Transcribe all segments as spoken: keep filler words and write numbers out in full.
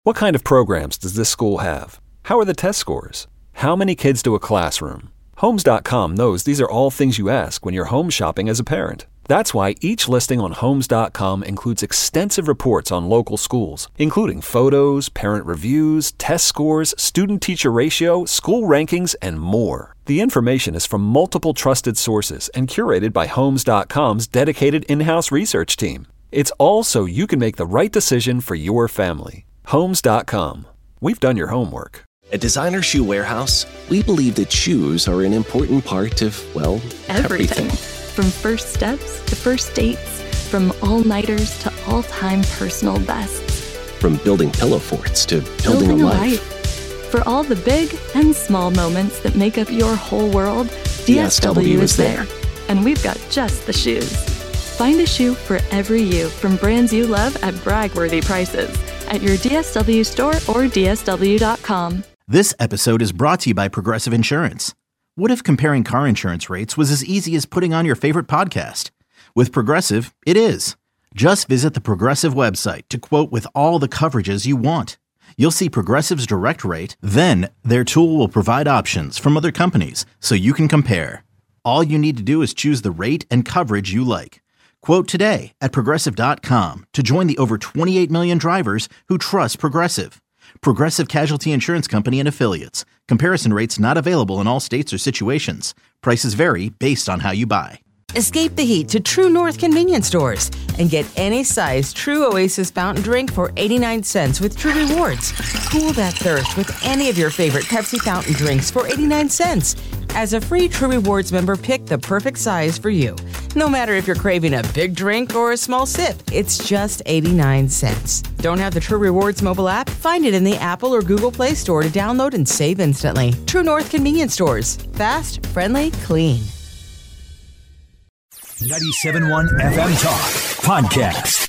What kind of programs does this school have? How are the test scores? How many kids do a classroom? Homes dot com knows these are all things you ask when you're home shopping as a parent. That's why each listing on Homes dot com includes extensive reports on local schools, including photos, parent reviews, test scores, student-teacher ratio, school rankings, and more. The information is from multiple trusted sources and curated by Homes dot com's dedicated in-house research team. It's all so you can make the right decision for your family. Homes dot com. We've done your homework. At Designer Shoe Warehouse, we believe that shoes are an important part of, well, everything. everything. From first steps to first dates, from all-nighters to all-time personal bests. From building pillow forts to building, building a a life. life. For all the big and small moments that make up your whole world, D S W is there. And we've got just the shoes. Find a shoe for every you from brands you love at brag-worthy prices at your D S W store or D S W dot com. This episode is brought to you by Progressive Insurance. What if comparing car insurance rates was as easy as putting on your favorite podcast? With Progressive, it is. Just visit the Progressive website to quote with all the coverages you want. You'll see Progressive's direct rate, then their tool will provide options from other companies so you can compare. All you need to do is choose the rate and coverage you like. Quote today at Progressive dot com to join the over twenty-eight million drivers who trust Progressive. Progressive Casualty Insurance Company and Affiliates. Comparison rates not available in all states or situations. Prices vary based on how you buy. Escape the heat to True North convenience stores and get any size True Oasis fountain drink for eighty-nine cents with True Rewards. Cool that thirst with any of your favorite Pepsi fountain drinks for eighty-nine cents. As a free True Rewards member, pick the perfect size for you. No matter if you're craving a big drink or a small sip, it's just eighty-nine cents. Don't have the True Rewards mobile app? Find it in the Apple or Google Play Store to download and save instantly. True North convenience stores. Fast, friendly, clean. ninety-seven point one F M Talk Podcast.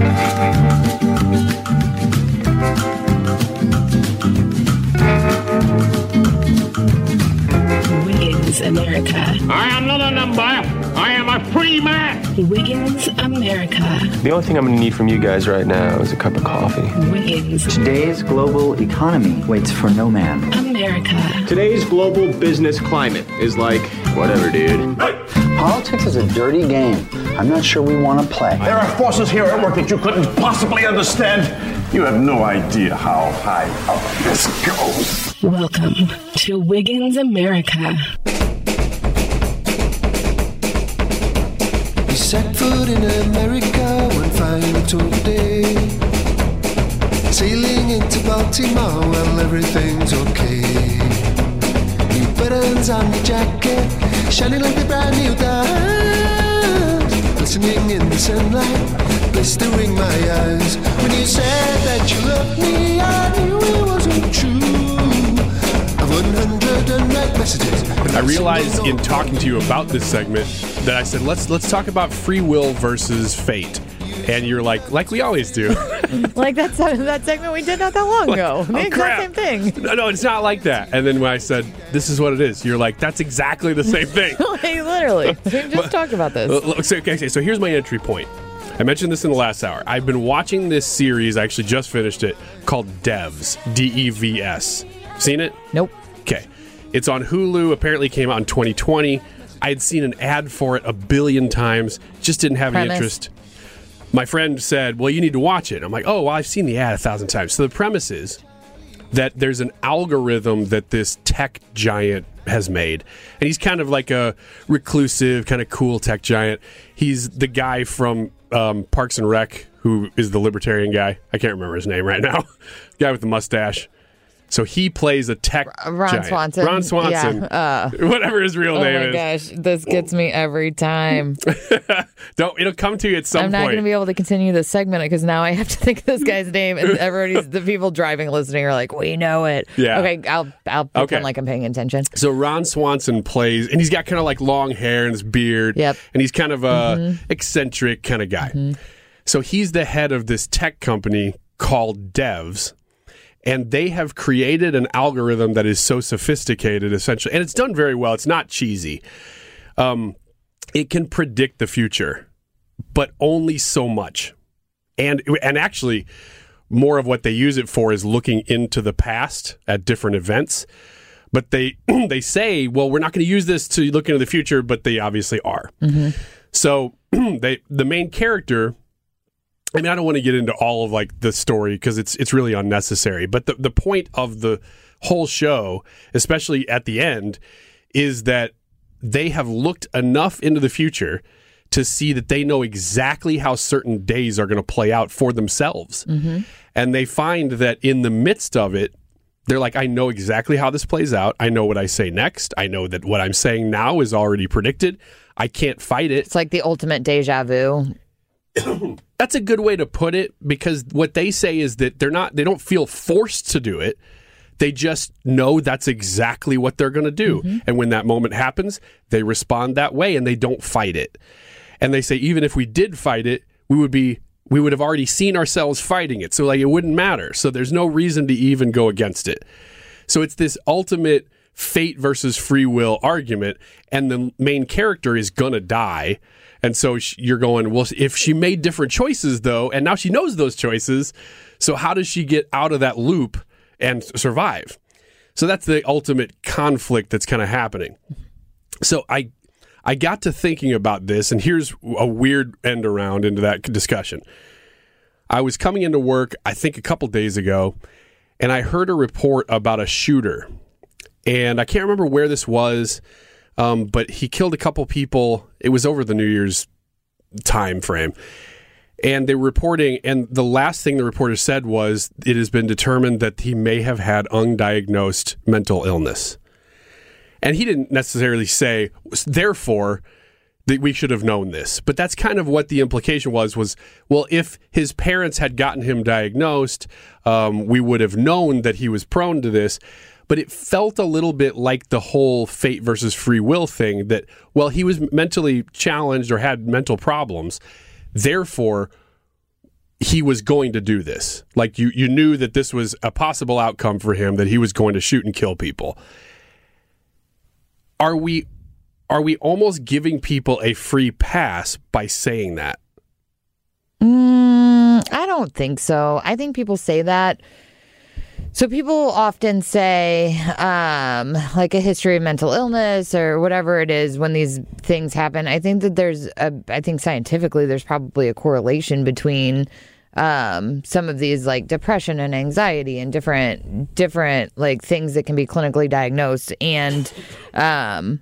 Wiggins America. I am not a number. I am a free man. Wiggins America. The only thing I'm going to need from you guys right now is a cup of coffee. Wiggins. Today's global economy waits for no man. America. Today's global business climate is like, whatever, dude. Politics is a dirty game. I'm not sure we want to play. There are forces here at work that you couldn't possibly understand. You have no idea how high up this goes. Welcome to Wiggins America. We set foot in America one fine October day, sailing into Baltimore while everything's okay. New buttons on your jacket, shining like the brand new diamonds, glistening in the sunlight, blistering my eyes. When you said that you loved me, I knew it wasn't true. I've one hundred unread messages. I realized in talking to you about this segment that I said, let's let's talk about free will versus fate. And you're like, like we always do. Like that, that segment we did not that long ago. The oh, exact crap. same thing. No, no, it's not like that. And then when I said, this is what it is, you're like, that's exactly the same thing. Like, literally. We just but, talked about this. So, okay, so here's my entry point. I mentioned this in the last hour. I've been watching this series, I actually just finished it, called Devs, D E V S. Seen it? Nope. Okay. It's on Hulu, apparently came out in twenty twenty. I had seen an ad for it a billion times, just didn't have Premise. any interest. My friend said, well, you need to watch it. I'm like, oh, well, I've seen the ad a thousand times. So the premise is that there's an algorithm that this tech giant has made. And he's kind of like a reclusive, kind of cool tech giant. He's the guy from um, Parks and Rec, who is the libertarian guy. I can't remember his name right now. The guy with the mustache. So he plays a tech Ron giant. Swanson. Ron Swanson. Yeah, uh, whatever his real oh name my is. gosh, this gets me every time. Don't. It'll come to you at some I'm point. not going to be able to continue this segment because now I have to think of this guy's name, and everybody's the people driving, listening are like, "We know it." Yeah. Okay, I'll I'll pretend Okay. like I'm paying attention. So Ron Swanson plays, and he's got kind of like long hair and this beard. Yep. And he's kind of a Mhm. eccentric kind of guy. Mhm. So he's the head of this tech company called Devs. And they have created an algorithm that is so sophisticated, essentially, and it's done very well. It's not cheesy. Um, it can predict the future, but only so much. And and actually, more of what they use it for is looking into the past at different events. But they they say, well, we're not going to use this to look into the future, but they obviously are. Mm-hmm. So they the main character, I mean, I don't want to get into all of like the story because it's it's really unnecessary. But the, the point of the whole show, especially at the end, is that they have looked enough into the future to see that they know exactly how certain days are going to play out for themselves. Mm-hmm. And they find that in the midst of it, they're like, I know exactly how this plays out. I know what I say next. I know that what I'm saying now is already predicted. I can't fight it. It's like the ultimate deja vu. That's a good way to put it, because what they say is that they're not, they don't feel forced to do it. They just know that's exactly what they're going to do. Mm-hmm. And when that moment happens, they respond that way and they don't fight it. And they say, even if we did fight it, we would be, we would have already seen ourselves fighting it. So like, it wouldn't matter. So there's no reason to even go against it. So it's this ultimate fate versus free will argument. And the main character is going to die. And so you're going, well, if she made different choices though, and now she knows those choices, so how does she get out of that loop and survive? So that's the ultimate conflict that's kind of happening. So I I got to thinking about this, and here's a weird end around into that discussion. I was coming into work, I think a couple days ago, and I heard a report about a shooter. And I can't remember where this was, um, but he killed a couple people. It was over the New Year's time frame. And they were reporting, and the last thing the reporter said was, it has been determined that he may have had undiagnosed mental illness. And he didn't necessarily say, therefore, that we should have known this. But that's kind of what the implication was, was, well, if his parents had gotten him diagnosed, um, we would have known that he was prone to this. But it felt a little bit like the whole fate versus free will thing, that, well, he was mentally challenged or had mental problems. Therefore, he was going to do this. Like, you, you knew that this was a possible outcome for him, that he was going to shoot and kill people. Are we are we almost giving people a free pass by saying that? Mm, I don't think so. I think people say that. So people often say, um, like a history of mental illness or whatever it is when these things happen. I think that there's a, I think scientifically there's probably a correlation between um, some of these like depression and anxiety and different, different like things that can be clinically diagnosed and, um,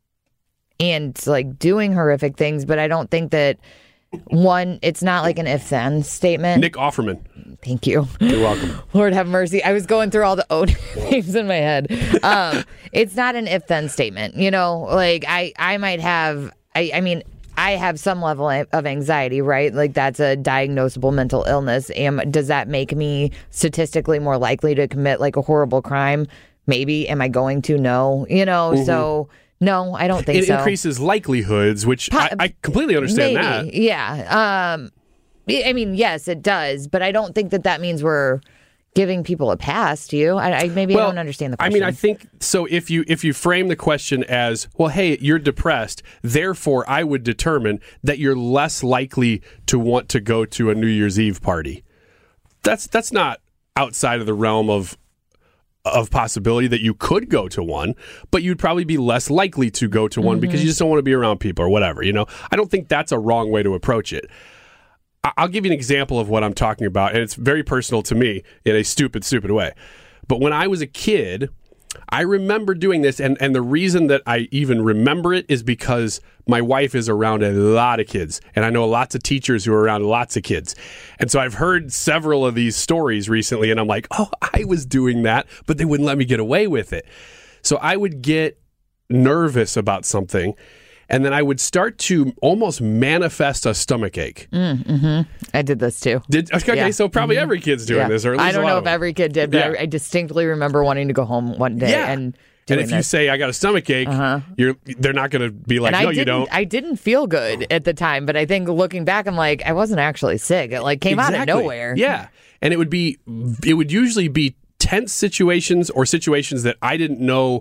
and like doing horrific things. But I don't think that one, it's not like an if then statement. Nick Offerman. Thank you. You're welcome. Lord have mercy. I was going through all the O names in my head. Um, it's not an if then statement. You know, like I, I might have, I, I mean, I have some level of anxiety, right? Like that's a diagnosable mental illness. Am, does that make me statistically more likely to commit like a horrible crime? Maybe. Am I going to? No. You know, mm-hmm. so no, I don't think it so. It increases likelihoods, which po- I, I completely understand maybe, that. Yeah. Um, I mean, yes, it does, but I don't think that that means we're giving people a pass. Do you? I, I maybe well, I don't understand the question. I mean, I think so. If you if you frame the question as, well, hey, you're depressed, therefore I would determine that you're less likely to want to go to a New Year's Eve party. That's that's not outside of the realm of of possibility that you could go to one, but you'd probably be less likely to go to one mm-hmm. because you just don't want to be around people or whatever. You know, I don't think that's a wrong way to approach it. I'll give you an example of what I'm talking about, and it's very personal to me in a stupid, stupid way. But when I was a kid, I remember doing this, and, and the reason that I even remember it is because my wife is around a lot of kids, and I know lots of teachers who are around lots of kids. And so I've heard several of these stories recently, and I'm like, oh, I was doing that, but they wouldn't let me get away with it. So I would get nervous about something, and then I would start to almost manifest a stomach ache. Mm, mm-hmm. I did this too. Did okay? Yeah. So probably mm-hmm. every kid's doing yeah. this, or at least I don't a lot know of if every kid did, but yeah. I, I distinctly remember wanting to go home one day yeah. and. And if this. you say I got a stomach ache, uh-huh. you're they're not going to be like, and no, you don't. I didn't feel good at the time, but I think looking back, I'm like, I wasn't actually sick. It like came exactly. out of nowhere. Yeah, and it would be, it would usually be tense situations or situations that I didn't know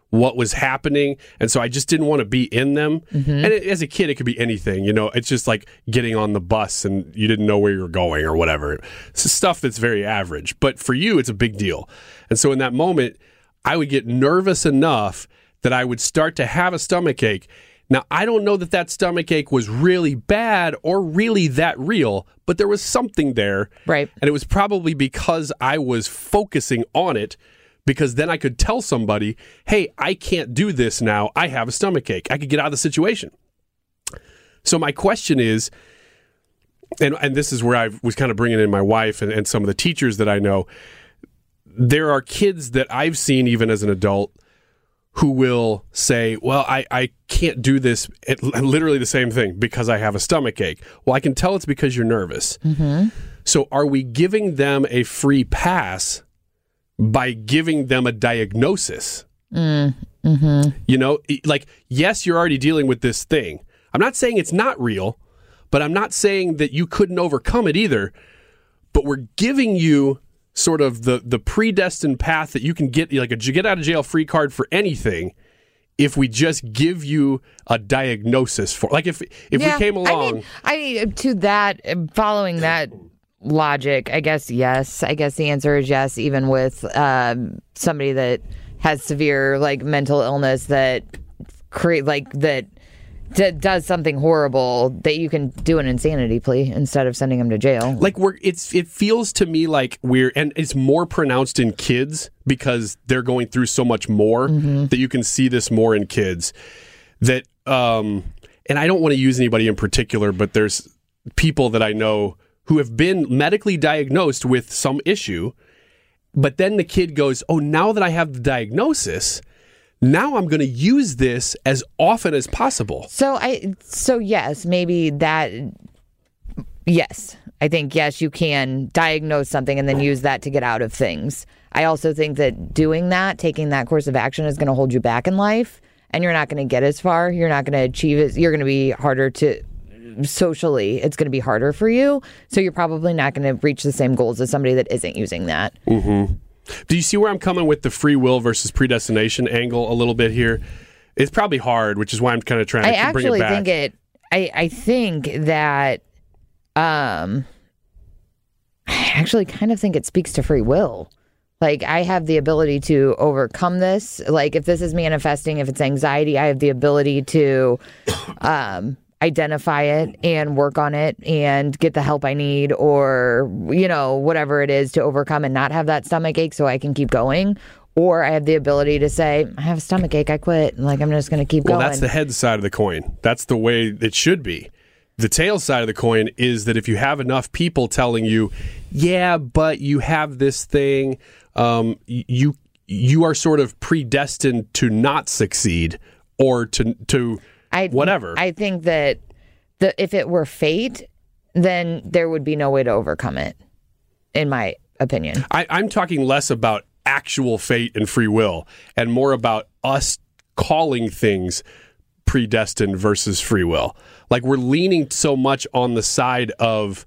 what was happening, and so I just didn't want to be in them. Mm-hmm. And it, as a kid, it could be anything, you know. It's just like getting on the bus and you didn't know where you were going or whatever. It's stuff that's very average, but for you, it's a big deal. And so in that moment, I would get nervous enough that I would start to have a stomach ache. Now, I don't know that that stomach ache was really bad or really that real, but there was something there. Right. And it was probably because I was focusing on it, because then I could tell somebody, hey, I can't do this now. I have a stomach ache. I could get out of the situation. So my question is, and, and this is where I was kind of bringing in my wife and, and some of the teachers that I know, there are kids that I've seen even as an adult who will say, well, I, I can't do this, it, literally the same thing, because I have a stomach ache. Well, I can tell it's because you're nervous. Mm-hmm. So are we giving them a free pass by giving them a diagnosis? Mm, mm-hmm. You know, like, yes, you're already dealing with this thing. I'm not saying it's not real, but I'm not saying that you couldn't overcome it either. But we're giving you sort of the, the predestined path that you can get, like a get out of jail free card for anything, if we just give you a diagnosis for, like, if if yeah, we came along. I mean, I to that, following that logic, I guess yes. I guess the answer is yes, even with um, somebody that has severe like mental illness that create like that d- does something horrible, that you can do an insanity plea instead of sending them to jail. Like we're it's it feels to me like we're, and it's more pronounced in kids because they're going through so much more, mm-hmm. that you can see this more in kids. That um, and I don't want to use anybody in particular, but there's people that I know who have been medically diagnosed with some issue, but then the kid goes, oh, now that I have the diagnosis, now I'm going to use this as often as possible. So I, so yes, maybe that, yes, I think, yes, you can diagnose something and then use that to get out of things. I also think that doing that, taking that course of action is going to hold you back in life, and you're not going to get as far. You're not going to achieve it. You're going to be harder to, socially, it's going to be harder for you. So you're probably not going to reach the same goals as somebody that isn't using that. Mm-hmm. Do you see where I'm coming with the free will versus predestination angle a little bit here? It's probably hard, which is why I'm kind of trying I to bring it back. I actually think it, I, I think that, um, I actually kind of think it speaks to free will. Like, I have the ability to overcome this. Like, if this is manifesting, if it's anxiety, I have the ability to, um, identify it and work on it and get the help I need, or, you know, whatever it is to overcome and not have that stomach ache so I can keep going. Or I have the ability to say, I have a stomach ache, I quit. Like, I'm just going to keep well, going. Well, that's the head side of the coin. That's the way it should be. The tail side of the coin is that if you have enough people telling you, yeah, but you have this thing, um, you you are sort of predestined to not succeed, or to to I, whatever. I think that the, if it were fate, then there would be no way to overcome it, in my opinion. I, I'm talking less about actual fate and free will, and more about us calling things predestined versus free will. Like, we're leaning so much on the side of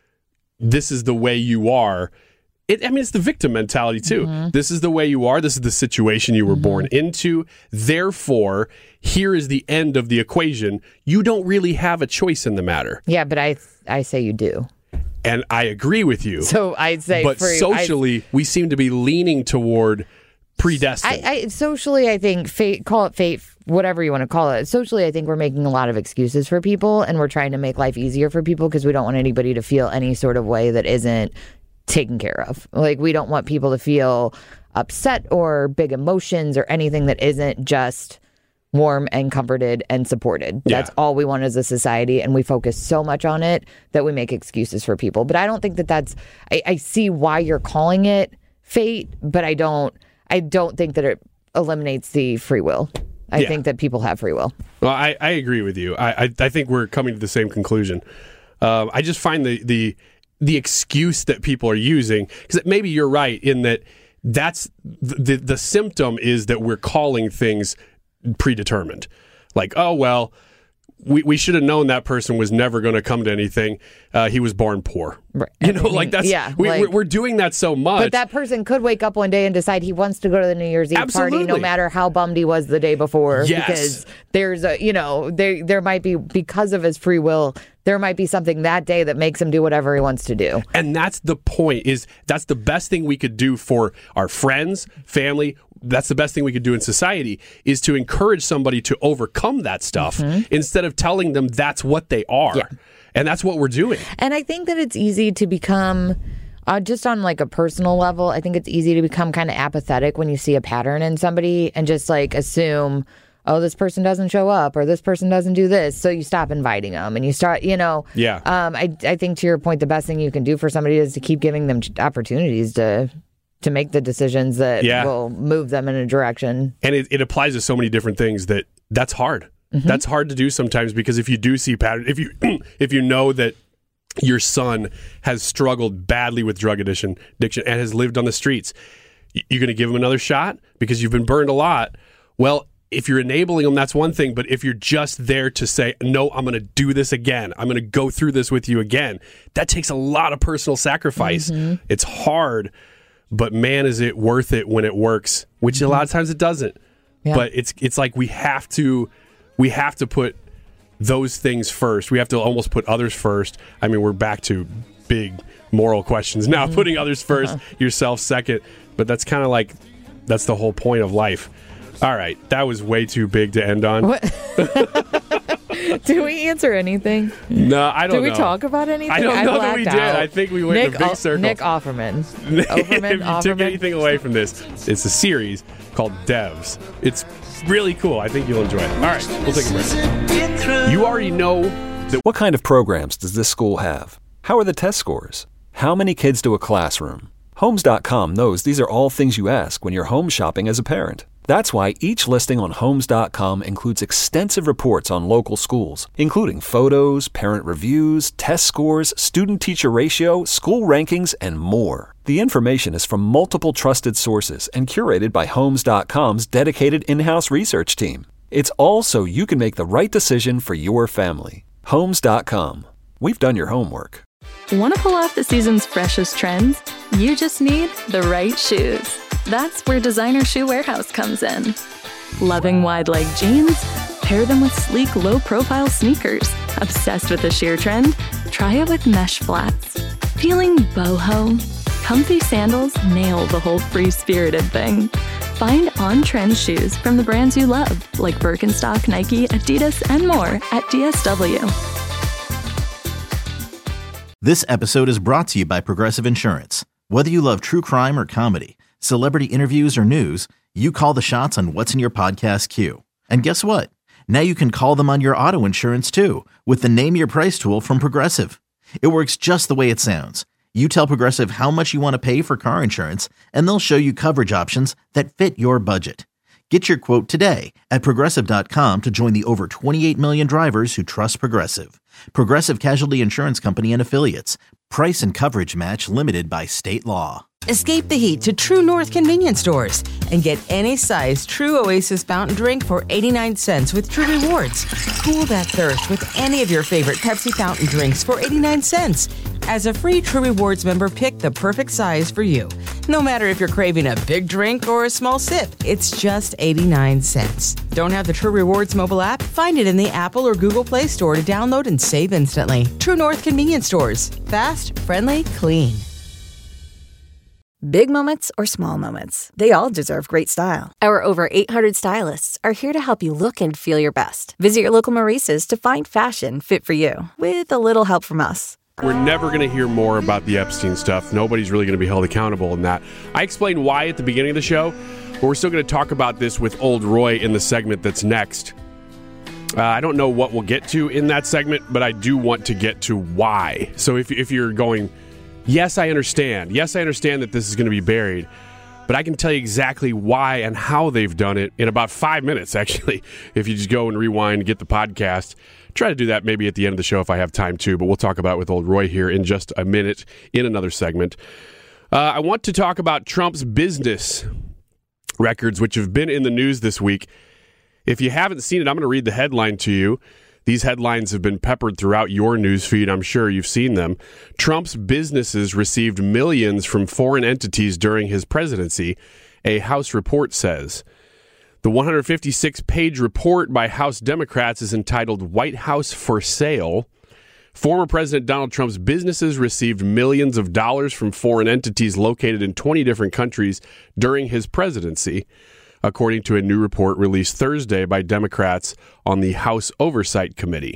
this is the way you are. It, I mean, it's the victim mentality, too. Mm-hmm. This is the way you are. This is the situation you were mm-hmm. born into. Therefore, here is the end of the equation. You don't really have a choice in the matter. Yeah, but I I say you do. And I agree with you. So I'd say, but free, socially, I, we seem to be leaning toward predestined. I, I, socially, I think fate, call it fate, whatever you want to call it. Socially, I think we're making a lot of excuses for people, and we're trying to make life easier for people because we don't want anybody to feel any sort of way that isn't taken care of. Like, we don't want people to feel upset or big emotions or anything that isn't just warm and comforted and supported. Yeah. That's all we want as a society, and we focus so much on it that we make excuses for people. But I don't think that that's, I, I see why you're calling it fate, but I don't, I don't think that it eliminates the free will. I yeah. think that people have free will. Well, I, I agree with you. I, I, I think we're coming to the same conclusion. Um, I just find the, the, the excuse that people are using, because maybe you're right in that that's the, the symptom is that we're calling things predetermined. Like, oh, well, we, we should have known that person was never going to come to anything. Uh, he was born poor. Right. You know, like that's, yeah, we, like, we're, we're doing that so much. But that person could wake up one day and decide he wants to go to the New Year's Eve Absolutely. party, no matter how bummed he was the day before. Yes. Because there's a, you know, there there might be, because of his free will, there might be something that day that makes him do whatever he wants to do. And that's the point, is that's the best thing we could do for our friends, family. That's the best thing we could do in society, is to encourage somebody to overcome that stuff mm-hmm. instead of telling them that's what they are. Yeah. And that's what we're doing. And I think that it's easy to become, uh, just on like a personal level, I think it's easy to become kind of apathetic when you see a pattern in somebody and just like assume, oh, this person doesn't show up or this person doesn't do this. So you stop inviting them and you start, you know. Yeah. Um, I, I think to your point, the best thing you can do for somebody is to keep giving them opportunities to to make the decisions that yeah. will move them in a direction. And it, it applies to so many different things that that's hard. Mm-hmm. That's hard to do sometimes, because if you do see patterns, if you if you know that your son has struggled badly with drug addiction, addiction and has lived on the streets, you're going to give him another shot because you've been burned a lot. Well, if you're enabling them, that's one thing. But if you're just there to say, no, I'm going to do this again, I'm going to go through this with you again, that takes a lot of personal sacrifice. Mm-hmm. It's hard, but man, is it worth it when it works, which mm-hmm. a lot of times it doesn't. Yeah. But it's it's like we have to we have to put those things first. We have to almost put others first. I mean, we're back to big moral questions now, mm-hmm. putting others first, uh-huh. yourself second. But that's kind of like, that's the whole point of life. All right, that was way too big to end on. What? Did we answer anything? No, I don't know. Did we talk about anything? I don't I know that we did. Out. I think we went Nick in a big o- circle. Nick Offerman. if Offerman, you Offerman. took anything away from this, it's a series called Devs. It's really cool. I think you'll enjoy it. All right, we'll take a break. You already know that. What kind of programs does this school have? How are the test scores? How many kids do a classroom? Homes dot com knows these are all things you ask when you're home shopping as a parent. That's why each listing on Homes dot com includes extensive reports on local schools, including photos, parent reviews, test scores, student-teacher ratio, school rankings, and more. The information is from multiple trusted sources and curated by Homes dot com's dedicated in-house research team. It's all so you can make the right decision for your family. Homes dot com. We've done your homework. Want to pull off the season's freshest trends? You just need the right shoes. That's where Designer Shoe Warehouse comes in. Loving wide-leg jeans? Pair them with sleek, low-profile sneakers. Obsessed with the sheer trend? Try it with mesh flats. Feeling boho? Comfy sandals nail the whole free-spirited thing. Find on-trend shoes from the brands you love, like Birkenstock, Nike, Adidas, and more at D S W. This episode is brought to you by Progressive Insurance. Whether you love true crime or comedy, celebrity interviews or news, you call the shots on what's in your podcast queue. And guess what? Now you can call them on your auto insurance too, with the Name Your Price tool from Progressive. It works just the way it sounds. You tell Progressive how much you want to pay for car insurance, and they'll show you coverage options that fit your budget. Get your quote today at Progressive dot com to join the over twenty-eight million drivers who trust Progressive. Progressive Casualty Insurance Company and Affiliates. Price and coverage match limited by state law. Escape the heat to True North convenience stores and get any size True Oasis fountain drink for eighty-nine cents with True Rewards. Cool that thirst with any of your favorite Pepsi fountain drinks for eighty-nine cents. As a free True Rewards member, pick the perfect size for you. No matter if you're craving a big drink or a small sip, it's just eighty-nine cents. Don't have the True Rewards mobile app? Find it in the Apple or Google Play Store to download and save instantly. True North convenience stores. Fast, friendly, clean. Big moments or small moments, they all deserve great style. Our over eight hundred stylists are here to help you look and feel your best. Visit your local Maurice's to find fashion fit for you, with a little help from us. We're never going to hear more about the Epstein stuff. Nobody's really going to be held accountable in that. I explained why at the beginning of the show, but we're still going to talk about this with Old Roy in the segment that's next. Uh, I don't know what we'll get to in that segment, but I do want to get to why. So if if you're going, yes, I understand. Yes, I understand that this is going to be buried, but I can tell you exactly why and how they've done it in about five minutes, actually, if you just go and rewind and get the podcast. Try to do that maybe at the end of the show if I have time to, but we'll talk about it with Old Roy here in just a minute in another segment. Uh, I want to talk about Trump's business records, which have been in the news this week. If you haven't seen it, I'm going to read the headline to you. These headlines have been peppered throughout your newsfeed. I'm sure you've seen them. Trump's businesses received millions from foreign entities during his presidency, a House report says. The one hundred fifty-six page report by House Democrats is entitled White House for Sale. Former President Donald Trump's businesses received millions of dollars from foreign entities located in twenty different countries during his presidency, according to a new report released Thursday by Democrats on the House Oversight Committee.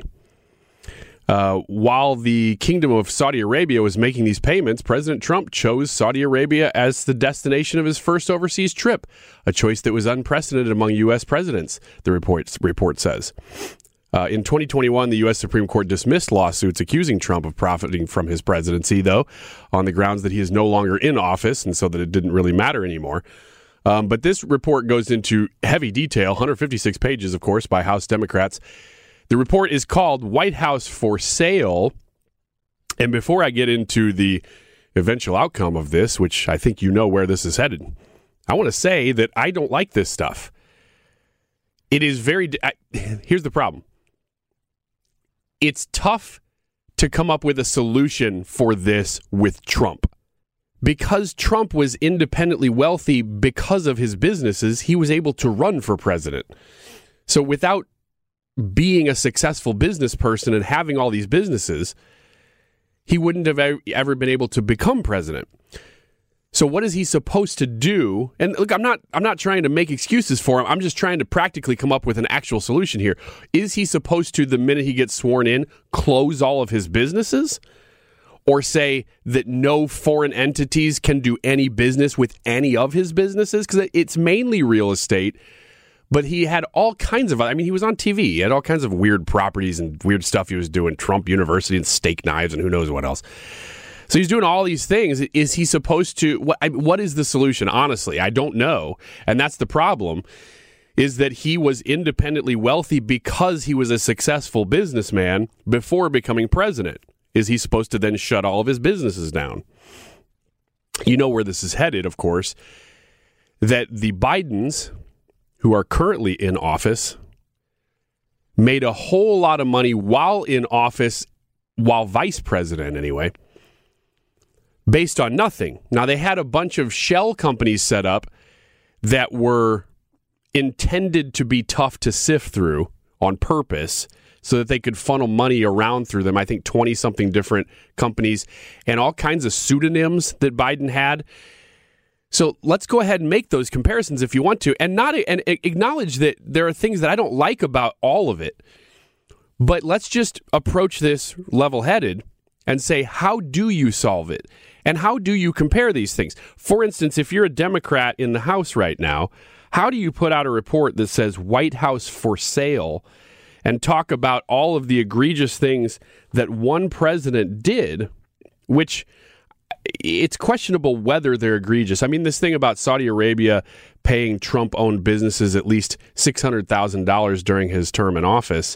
Uh, while the Kingdom of Saudi Arabia was making these payments, President Trump chose Saudi Arabia as the destination of his first overseas trip, a choice that was unprecedented among U S presidents, the report, report says. Uh, in twenty twenty-one, the U S Supreme Court dismissed lawsuits accusing Trump of profiting from his presidency, though, on the grounds that he is no longer in office, and so that it didn't really matter anymore. Um, but this report goes into heavy detail, one hundred fifty-six pages, of course, by House Democrats. The report is called White House for Sale. And before I get into the eventual outcome of this, which I think you know where this is headed, I want to say that I don't like this stuff. It is very... I, here's the problem. It's tough to come up with a solution for this with Trump. Because Trump was independently wealthy because of his businesses, he was able to run for president. So without being a successful business person and having all these businesses, he wouldn't have ever been able to become president. So what is he supposed to do? And look, I'm not I'm not trying to make excuses for him. I'm just trying to practically come up with an actual solution here. Is he supposed to, the minute he gets sworn in, close all of his businesses? Or say that no foreign entities can do any business with any of his businesses? Because it's mainly real estate. But he had all kinds of, I mean, he was on T V. He had all kinds of weird properties and weird stuff he was doing. Trump University and steak knives and who knows what else. So he's doing all these things. Is he supposed to, what, what is the solution? Honestly, I don't know. And that's the problem, is that he was independently wealthy because he was a successful businessman before becoming president. Is he supposed to then shut all of his businesses down? You know where this is headed, of course, that the Bidens, who are currently in office, made a whole lot of money while in office, while vice president anyway, based on nothing. Now, they had a bunch of shell companies set up that were intended to be tough to sift through on purpose so that they could funnel money around through them. I think twenty-something different companies and all kinds of pseudonyms that Biden had. So let's go ahead and make those comparisons if you want to, and not and acknowledge that there are things that I don't like about all of it. But let's just approach this level-headed and say, how do you solve it? And how do you compare these things? For instance, if you're a Democrat in the House right now, how do you put out a report that says White House for Sale and talk about all of the egregious things that one president did, which it's questionable whether they're egregious. I mean, this thing about Saudi Arabia paying Trump-owned businesses at least six hundred thousand dollars during his term in office,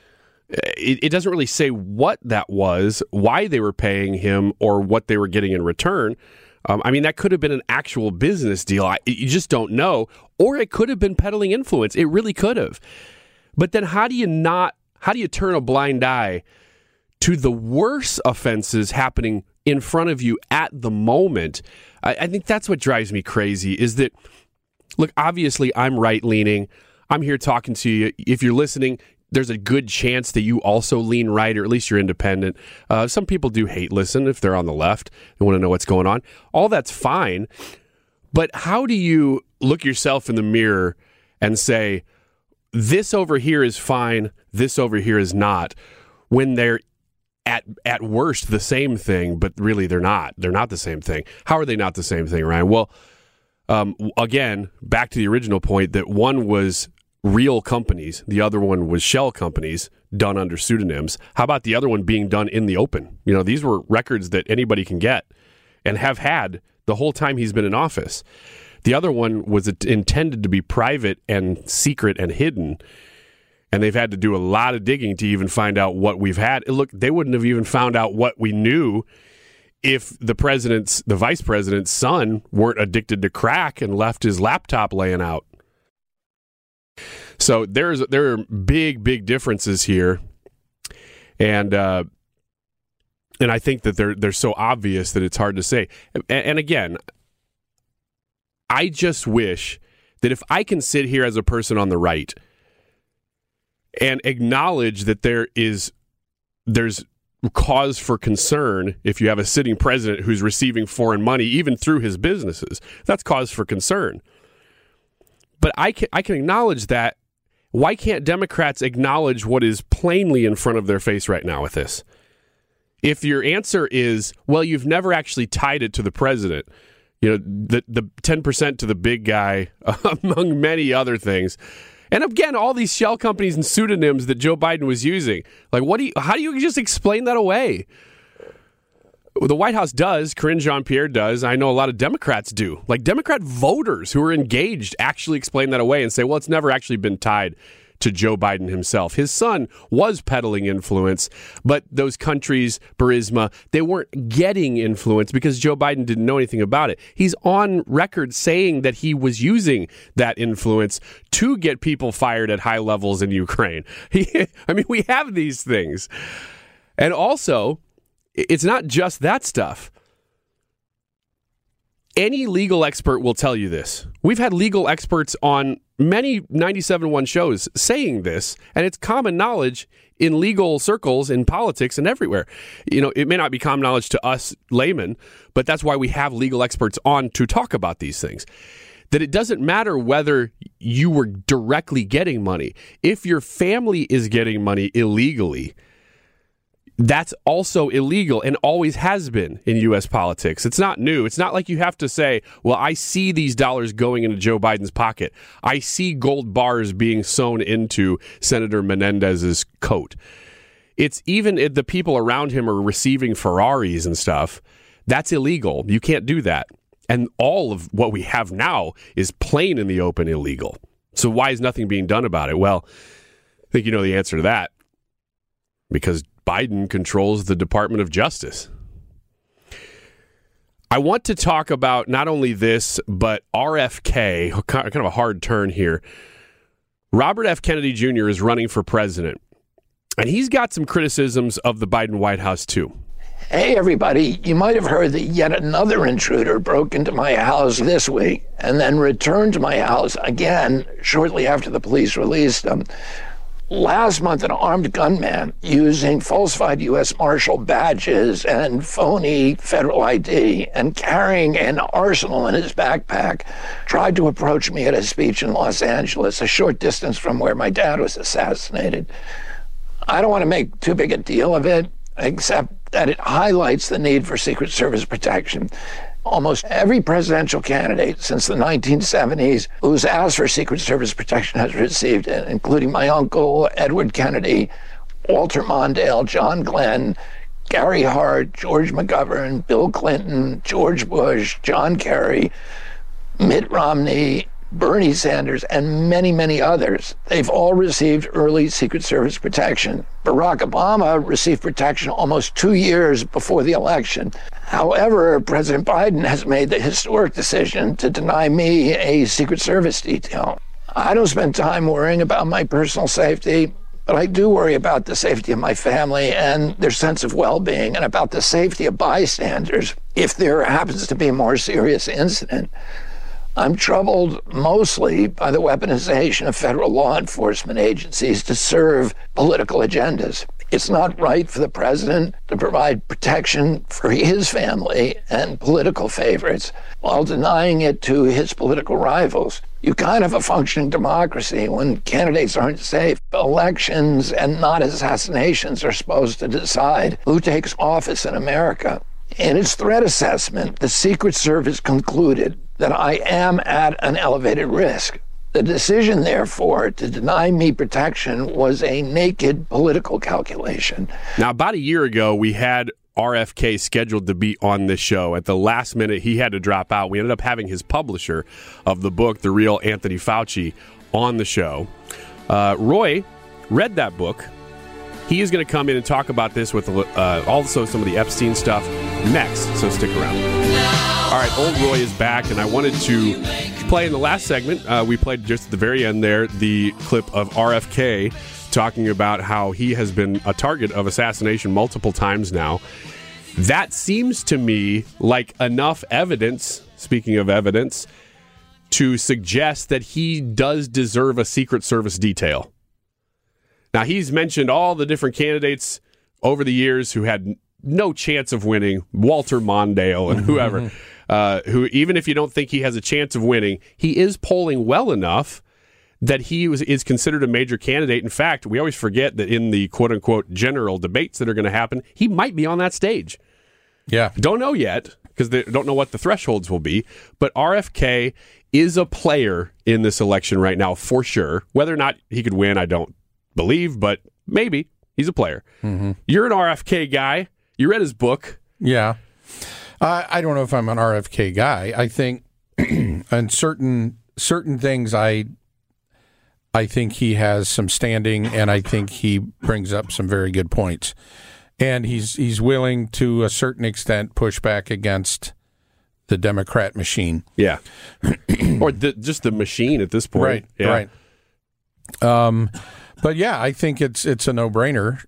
it, it doesn't really say what that was, why they were paying him, or what they were getting in return. Um, I mean, that could have been an actual business deal. I, you just don't know. Or it could have been peddling influence. It really could have. But then how do you not, how do you turn a blind eye to the worse offenses happening in front of you at the moment? I, I think that's what drives me crazy is that, look, obviously I'm right-leaning. I'm here talking to you. If you're listening, there's a good chance that you also lean right, or at least you're independent. Uh, some people do hate listen if they're on the left and want to know what's going on. All that's fine. But how do you look yourself in the mirror and say, this over here is fine, this over here is not, when they're at at worst the same thing, but really they're not. They're not the same thing. How are they not the same thing, Ryan? Well, um, again, back to the original point that one was real companies, the other one was shell companies done under pseudonyms. How about the other one being done in the open? You know, these were records that anybody can get and have had the whole time he's been in office. The other one was intended to be private and secret and hidden, and they've had to do a lot of digging to even find out what we've had. Look, they wouldn't have even found out what we knew if the president's, the vice president's son weren't addicted to crack and left his laptop laying out. So there's there are big, big differences here. And uh, and I think that they're they're so obvious that it's hard to say. And, and again, I just wish that if I can sit here as a person on the right and acknowledge that there is there's cause for concern if you have a sitting president who's receiving foreign money, even through his businesses, that's cause for concern. But I can, I can acknowledge that. Why can't Democrats acknowledge what is plainly in front of their face right now with this? If your answer is, well, you've never actually tied it to the president, you know, the the ten percent to the big guy, among many other things. And again, all these shell companies and pseudonyms that Joe Biden was using. Like, what do you, how do you just explain that away? The White House does, Karine Jean-Pierre does, I know a lot of Democrats do. Like, Democrat voters who are engaged actually explain that away and say, well, it's never actually been tied to Joe Biden himself. His son was peddling influence, but those countries, Burisma, they weren't getting influence because Joe Biden didn't know anything about it. He's on record saying that he was using that influence to get people fired at high levels in Ukraine. He, I mean, we have these things. And also, it's not just that stuff. Any legal expert will tell you this. We've had legal experts on many ninety-seven point one shows saying this, and it's common knowledge in legal circles, in politics, and everywhere. You know, it may not be common knowledge to us laymen, but that's why we have legal experts on to talk about these things. That it doesn't matter whether you were directly getting money. If your family is getting money illegally, that's also illegal and always has been in U S politics. It's not new. It's not like you have to say, well, I see these dollars going into Joe Biden's pocket. I see gold bars being sewn into Senator Menendez's coat. It's even if the people around him are receiving Ferraris and stuff. That's illegal. You can't do that. And all of what we have now is plain in the open illegal. So why is nothing being done about it? Well, I think you know the answer to that. Because Biden controls the Department of Justice. I want to talk about not only this, but R F K, kind of a hard turn here. Robert F. Kennedy Junior is running for president, and he's got some criticisms of the Biden White House, too. Hey, everybody, you might have heard that yet another intruder broke into my house this week and then returned to my house again shortly after the police released him. Last month, an armed gunman using falsified U S Marshal badges and phony federal I D and carrying an arsenal in his backpack tried to approach me at a speech in Los Angeles, a short distance from where my dad was assassinated. I don't want to make too big a deal of it, except that it highlights the need for Secret Service protection. Almost every presidential candidate since the nineteen seventies who's asked for Secret Service protection has received it, including my uncle, Edward Kennedy, Walter Mondale, John Glenn, Gary Hart, George McGovern, Bill Clinton, George Bush, John Kerry, Mitt Romney, Bernie Sanders, and many, many others. They've all received early Secret Service protection. Barack Obama received protection almost two years before the election. However, President Biden has made the historic decision to deny me a Secret Service detail. I don't spend time worrying about my personal safety, but I do worry about the safety of my family and their sense of well-being, and about the safety of bystanders if there happens to be a more serious incident. I'm troubled mostly by the weaponization of federal law enforcement agencies to serve political agendas. It's not right for the president to provide protection for his family and political favorites while denying it to his political rivals. You can't have a functioning democracy when candidates aren't safe. Elections and not assassinations are supposed to decide who takes office in America. In its threat assessment, the Secret Service concluded that I am at an elevated risk. The decision, therefore, to deny me protection was a naked political calculation. Now, about a year ago, we had R F K scheduled to be on this show. At the last minute, he had to drop out. We ended up having his publisher of the book, The Real Anthony Fauci, on the show. Uh, Roy read that book. He is going to come in and talk about this with uh, also some of the Epstein stuff next, so stick around. All right, old Roy is back, and I wanted to play in the last segment. Uh, we played just at the very end there the clip of R F K talking about how he has been a target of assassination multiple times now. That seems to me like enough evidence, speaking of evidence, to suggest that he does deserve a Secret Service detail. Now, he's mentioned all the different candidates over the years who had no chance of winning, Walter Mondale and whoever, uh, who even if you don't think he has a chance of winning, he is polling well enough that he was, is considered a major candidate. In fact, we always forget that in the quote-unquote general debates that are going to happen, he might be on that stage. Yeah. Don't know yet, because they don't know what the thresholds will be, but R F K is a player in this election right now, for sure. Whether or not he could win, I don't believe, but maybe. He's a player. Mm-hmm. You're an R F K guy. You read his book. Yeah. Uh, I don't know if I'm an R F K guy. I think on certain certain things, I I think he has some standing, and I think he brings up some very good points. And he's he's willing to a certain extent push back against the Democrat machine. Yeah. Or the, just the machine at this point. Right, yeah. right. Um, but yeah, I think it's it's a no-brainer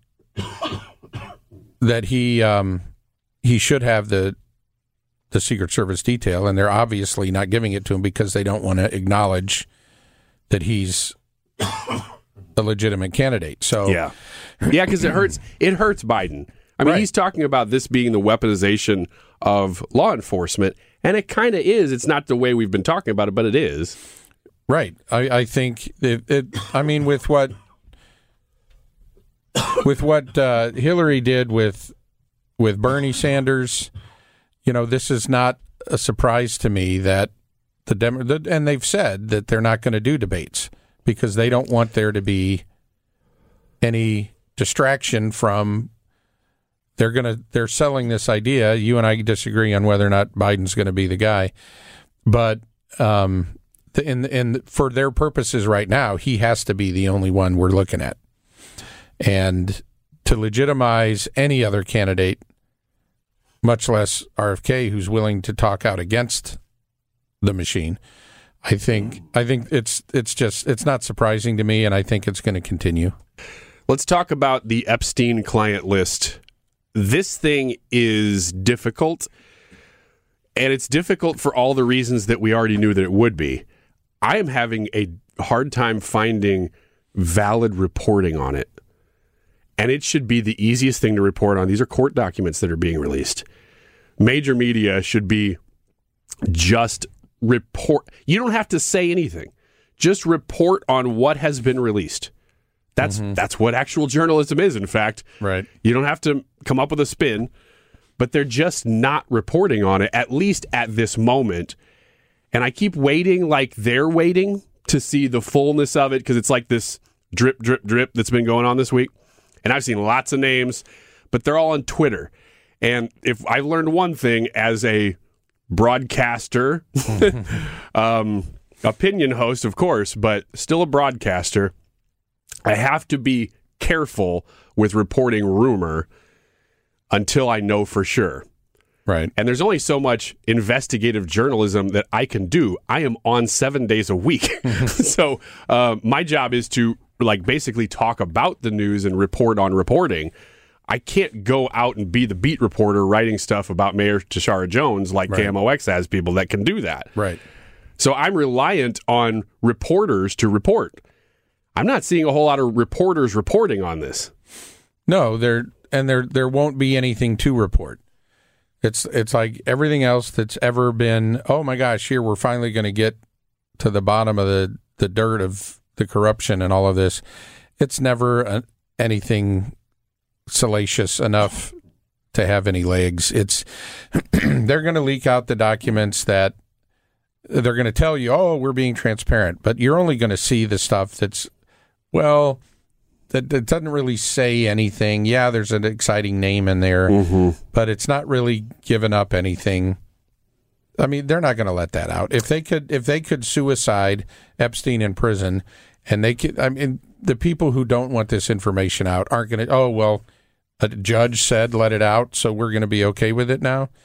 that he um, he should have the the Secret Service detail, and they're obviously not giving it to him because they don't want to acknowledge that he's a legitimate candidate. So yeah, yeah, because it hurts. It hurts Biden. I mean, Right. he's talking about this being the weaponization of law enforcement, and it kind of is. It's not the way we've been talking about it, but it is. Right. I, I think it, it. I mean, with what with what uh, Hillary did with with Bernie Sanders, you know, this is not a surprise to me that the, Dem- the and they've said that they're not going to do debates because they don't want there to be any distraction from. They're gonna. They're selling this idea. You and I disagree on whether or not Biden's going to be the guy, but um, the, in in for their purposes right now, he has to be the only one we're looking at, and to legitimize any other candidate, much less R F K, who's willing to talk out against the machine. I think. I think it's it's just it's not surprising to me, and I think it's going to continue. Let's talk about the Epstein client list. This thing is difficult, and it's difficult for all the reasons that we already knew that it would be. I am having a hard time finding valid reporting on it, and it should be the easiest thing to report on. These are court documents that are being released. Major media should be just report. You don't have to say anything. Just report on what has been released. That's mm-hmm. that's what actual journalism is, in fact. Right. You don't have to come up with a spin, but they're just not reporting on it, at least at this moment. And I keep waiting like they're waiting to see the fullness of it, because it's like this drip, drip, drip that's been going on this week. And I've seen lots of names, but they're all on Twitter. And if I learned one thing as a broadcaster, um, opinion host, of course, but still a broadcaster, I have to be careful with reporting rumor until I know for sure. Right. And there's only so much investigative journalism that I can do. I am on seven days a week. so uh, my job is to like basically talk about the news and report on reporting. I can't go out and be the beat reporter writing stuff about Mayor Tashara Jones like Right. K M O X has people that can do that. Right. So I'm reliant on reporters to report. I'm not seeing a whole lot of reporters reporting on this. No, there and there there won't be anything to report. It's it's like everything else that's ever been, oh my gosh, here we're finally going to get to the bottom of the, the dirt of the corruption and all of this. It's never a, anything salacious enough to have any legs. It's they're going to leak out the documents that they're going to tell you, oh, we're being transparent, but you're only going to see the stuff that's, well, that, that doesn't really say anything. Yeah, there's an exciting name in there, mm-hmm. but it's not really giving up anything. I mean, they're not going to let that out. If they could, if they could suicide Epstein in prison, and they could, I mean, the people who don't want this information out aren't going to, oh, well, a judge said let it out, so we're going to be okay with it now.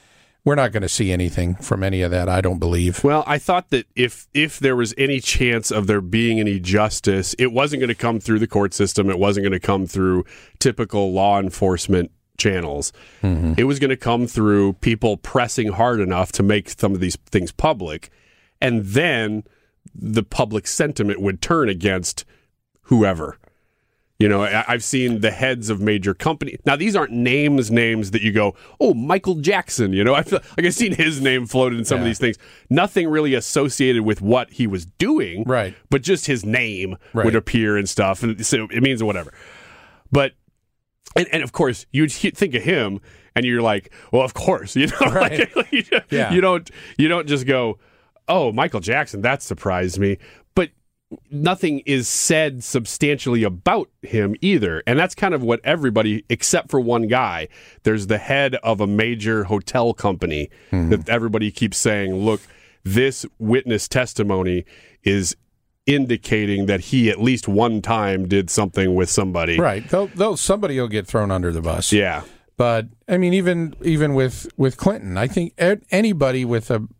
we're not going to see anything from any of that, I don't believe. Well, I thought that if if there was any chance of there being any justice, it wasn't going to come through the court system. It wasn't going to come through typical law enforcement channels. Mm-hmm. It was going to come through people pressing hard enough to make some of these things public, and then the public sentiment would turn against whoever. You know, I've seen the heads of major companies. Now, these aren't names, names that you go, oh, Michael Jackson. You know, I feel like I've seen his name floated in some yeah. of these things. Nothing really associated with what he was doing, right? But just his name right. would appear and stuff, and so it means whatever. But and, and of course, you'd think of him, and you're like, well, of course, you know, right. like, you, yeah. you don't you don't just go, oh, Michael Jackson, that surprised me, but nothing is said substantially about him either. And that's kind of what everybody, except for one guy, there's the head of a major hotel company mm-hmm. that everybody keeps saying, look, this witness testimony is indicating that he at least one time did something with somebody. Right. They'll, they'll, somebody will get thrown under the bus. Yeah. But, I mean, even even with, with Clinton, I think anybody with a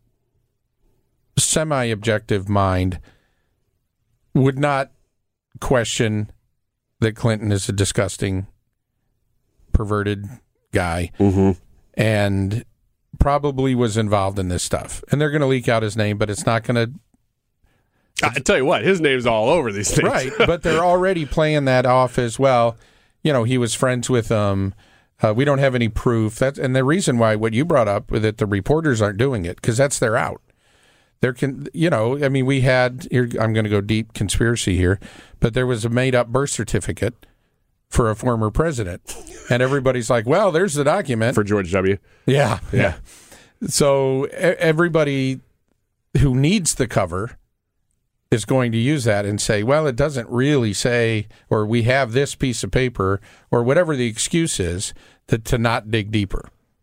semi-objective mind would not question that Clinton is a disgusting, perverted guy mm-hmm. and probably was involved in this stuff. And they're going to leak out his name, but it's not going to... I tell you what, his name's all over these things. Right, but they're already playing that off as well. You know, he was friends with them. Um, uh, we don't have any proof. That's, and the reason why what you brought up, that the reporters aren't doing it, because that's their out. There can, you know, I mean, we had, here, I'm going to go deep conspiracy here, but there was a made-up birth certificate for a former president. And everybody's like, well, there's the document. For George W. Yeah. Yeah. yeah. So everybody who needs the cover is going to use that and say, well, it doesn't really say, or we have this piece of paper, or whatever the excuse is, that, to not dig deeper.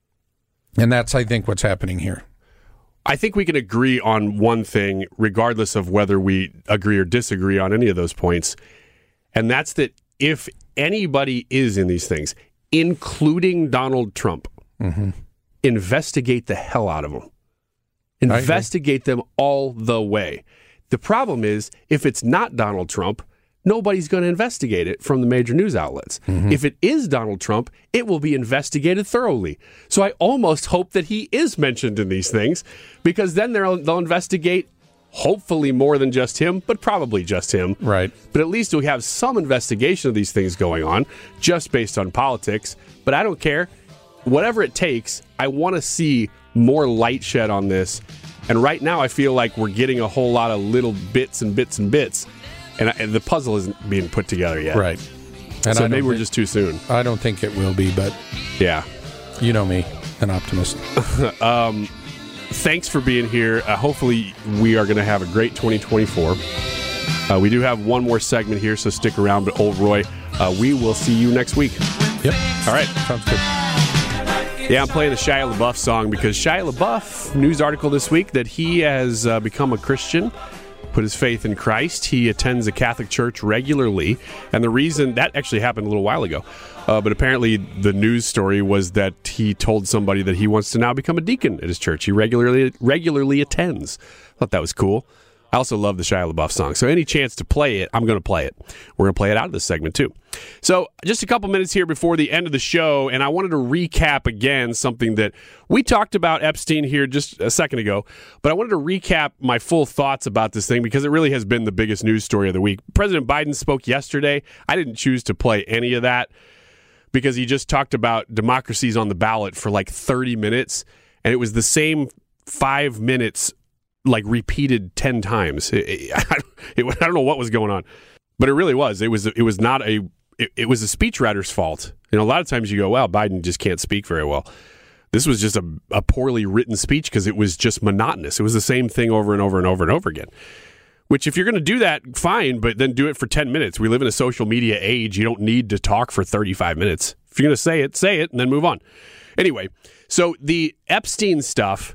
And that's, I think, what's happening here. I think we can agree on one thing, regardless of whether we agree or disagree on any of those points, and that's that if anybody is in these things, including Donald Trump, mm-hmm. investigate the hell out of them. Investigate them all the way. The problem is, if it's not Donald Trump, nobody's going to investigate it from the major news outlets. Mm-hmm. If it is Donald Trump, it will be investigated thoroughly. So I almost hope that he is mentioned in these things, because then they'll, they'll investigate hopefully more than just him, but probably just him. Right. But at least we have some investigation of these things going on, just based on politics. But I don't care. Whatever it takes, I want to see more light shed on this. And right now I feel like we're getting a whole lot of little bits and bits and bits. And, and the puzzle isn't being put together yet. Right. And so I maybe we're think, just too soon. I don't think it will be, but yeah, you know me, an optimist. um, thanks for being here. Uh, hopefully we are going to have a great twenty twenty-four. Uh, we do have one more segment here, so stick around. But old Roy, uh, we will see you next week. Yep. All right. Sounds good. Yeah, I'm playing the Shia LaBeouf song because Shia LaBeouf, news article this week that he has uh, become a Christian, put his faith in Christ. He attends a Catholic church regularly. And the reason that actually happened a little while ago, uh, but apparently the news story was that he told somebody that he wants to now become a deacon at his church. He regularly regularly attends. Thought that was cool. I also love the Shia LaBeouf song. So any chance to play it, I'm going to play it. We're going to play it out of this segment too. So just a couple minutes here before the end of the show, and I wanted to recap again something that we talked about Epstein here just a second ago, but I wanted to recap my full thoughts about this thing because it really has been the biggest news story of the week. President Biden spoke yesterday. I didn't choose to play any of that because he just talked about democracies on the ballot for like thirty minutes, and it was the same five minutes like repeated ten times. It, it, I, it, I don't know what was going on, but it really was. It was it was not a it, it was a speechwriter's fault. You know, a lot of times you go, well, Biden just can't speak very well. This was just a, a poorly written speech because it was just monotonous. It was the same thing over and over and over and over again. Which, if you're going to do that, fine, but then do it for ten minutes. We live in a social media age. You don't need to talk for thirty-five minutes. If you're going to say it, say it, and then move on. Anyway, so the Epstein stuff,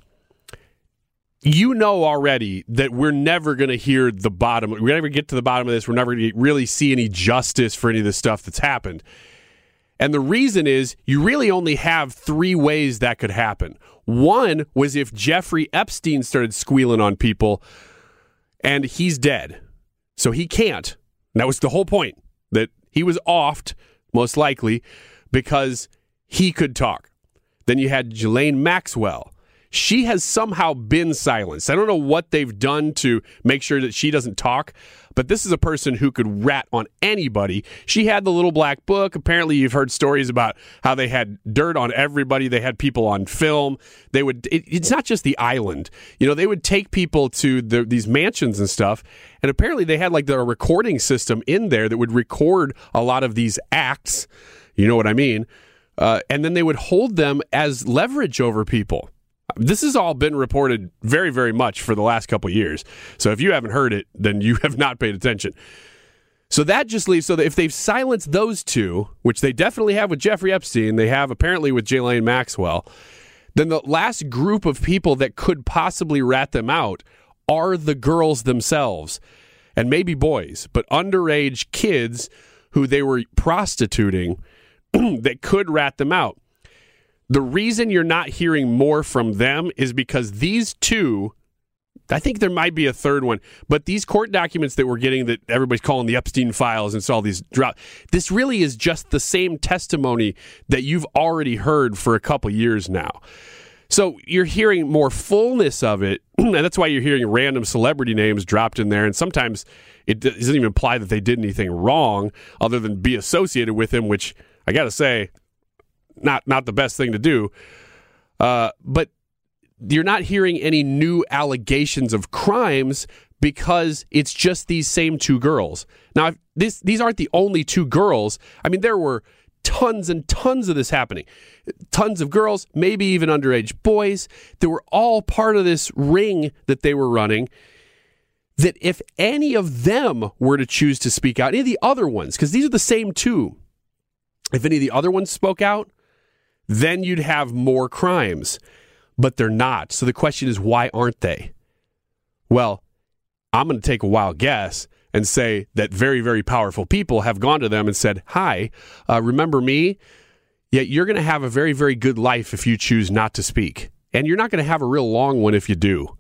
you know already that we're never going to hear the bottom. We're never get to the bottom of this. We're never going to really see any justice for any of the stuff that's happened. And the reason is you really only have three ways that could happen. One was if Jeffrey Epstein started squealing on people and he's dead. So he can't. And that was the whole point, that he was offed, most likely, because he could talk. Then you had Ghislaine Maxwell. She has somehow been silenced. I don't know what they've done to make sure that she doesn't talk, but this is a person who could rat on anybody. She had the little black book. Apparently, you've heard stories about how they had dirt on everybody. They had people on film. They would. It, it's not just the island. You know, they would take people to the, these mansions and stuff, and apparently they had like the recording system in there that would record a lot of these acts. You know what I mean? Uh, and then they would hold them as leverage over people. This has all been reported very, very much for the last couple of years. So if you haven't heard it, then you have not paid attention. So that just leaves, so that if they've silenced those two, which they definitely have with Jeffrey Epstein, they have apparently with Ghislaine Maxwell, then the last group of people that could possibly rat them out are the girls themselves, and maybe boys, but underage kids who they were prostituting that could rat them out. The reason you're not hearing more from them is because these two, I think there might be a third one, but these court documents that we're getting that everybody's calling the Epstein files and so all these drop, this really is just the same testimony that you've already heard for a couple years now. So you're hearing more fullness of it, and that's why you're hearing random celebrity names dropped in there, and sometimes it doesn't even imply that they did anything wrong other than be associated with him, which I got to say, Not not the best thing to do, uh, but you're not hearing any new allegations of crimes because it's just these same two girls. Now, if this these aren't the only two girls. I mean, there were tons and tons of this happening. Tons of girls, maybe even underage boys, that were all part of this ring that they were running, that if any of them were to choose to speak out, any of the other ones, because these are the same two, if any of the other ones spoke out, then you'd have more crimes, but they're not. So the question is, why aren't they? Well, I'm going to take a wild guess and say that very, very powerful people have gone to them and said, hi, uh, remember me? Yeah, you're going to have a very, very good life if you choose not to speak. And you're not going to have a real long one if you do.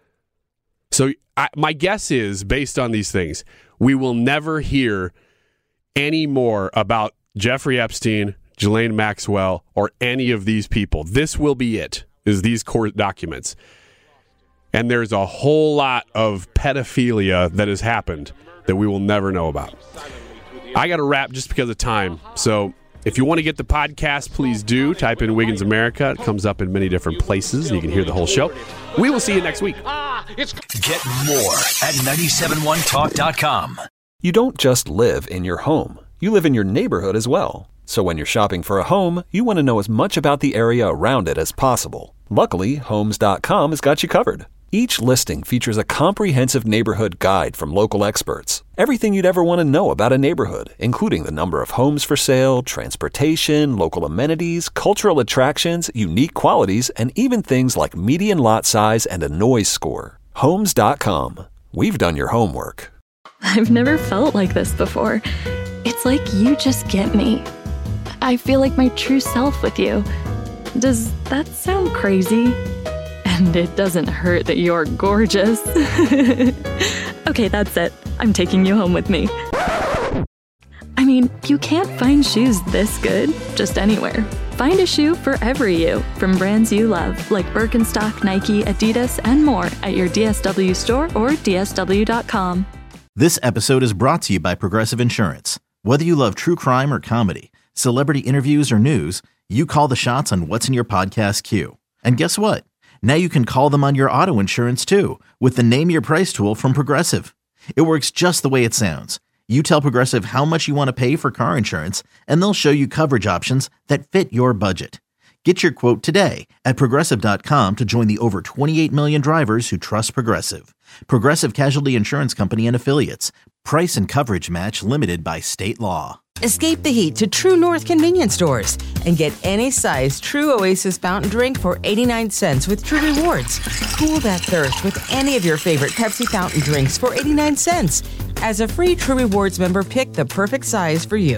So I, my guess is, based on these things, we will never hear any more about Jeffrey Epstein, Ghislaine Maxwell, or any of these people. This will be it, is these court documents. And there's a whole lot of pedophilia that has happened that we will never know about. I got to wrap just because of time. So if you want to get the podcast, please do. Type in Wiggins America. It comes up in many different places. You can hear the whole show. We will see you next week. Get more at nine seven one talk dot com. You don't just live in your home. You live in your neighborhood as well. So when you're shopping for a home, you want to know as much about the area around it as possible. Luckily, Homes dot com has got you covered. Each listing features a comprehensive neighborhood guide from local experts. Everything you'd ever want to know about a neighborhood, including the number of homes for sale, transportation, local amenities, cultural attractions, unique qualities, and even things like median lot size and a noise score. Homes dot com. We've done your homework. I've never felt like this before. It's like you just get me. I feel like my true self with you. Does that sound crazy? And it doesn't hurt that you're gorgeous. Okay, that's it. I'm taking you home with me. I mean, you can't find shoes this good just anywhere. Find a shoe for every you from brands you love, like Birkenstock, Nike, Adidas, and more at your D S W store or D S W dot com. This episode is brought to you by Progressive Insurance. Whether you love true crime or comedy, celebrity interviews or news, you call the shots on what's in your podcast queue. And guess what? Now you can call them on your auto insurance too with the Name Your Price tool from Progressive. It works just the way it sounds. You tell Progressive how much you want to pay for car insurance, and they'll show you coverage options that fit your budget. Get your quote today at Progressive dot com to join the over twenty-eight million drivers who trust Progressive. Progressive Casualty Insurance Company and Affiliates. Price and coverage match limited by state law. Escape the heat to True North convenience stores and get any size True Oasis fountain drink for eighty-nine cents with True Rewards. Cool that thirst with any of your favorite Pepsi fountain drinks for eighty-nine cents. As a free True Rewards member, pick the perfect size for you.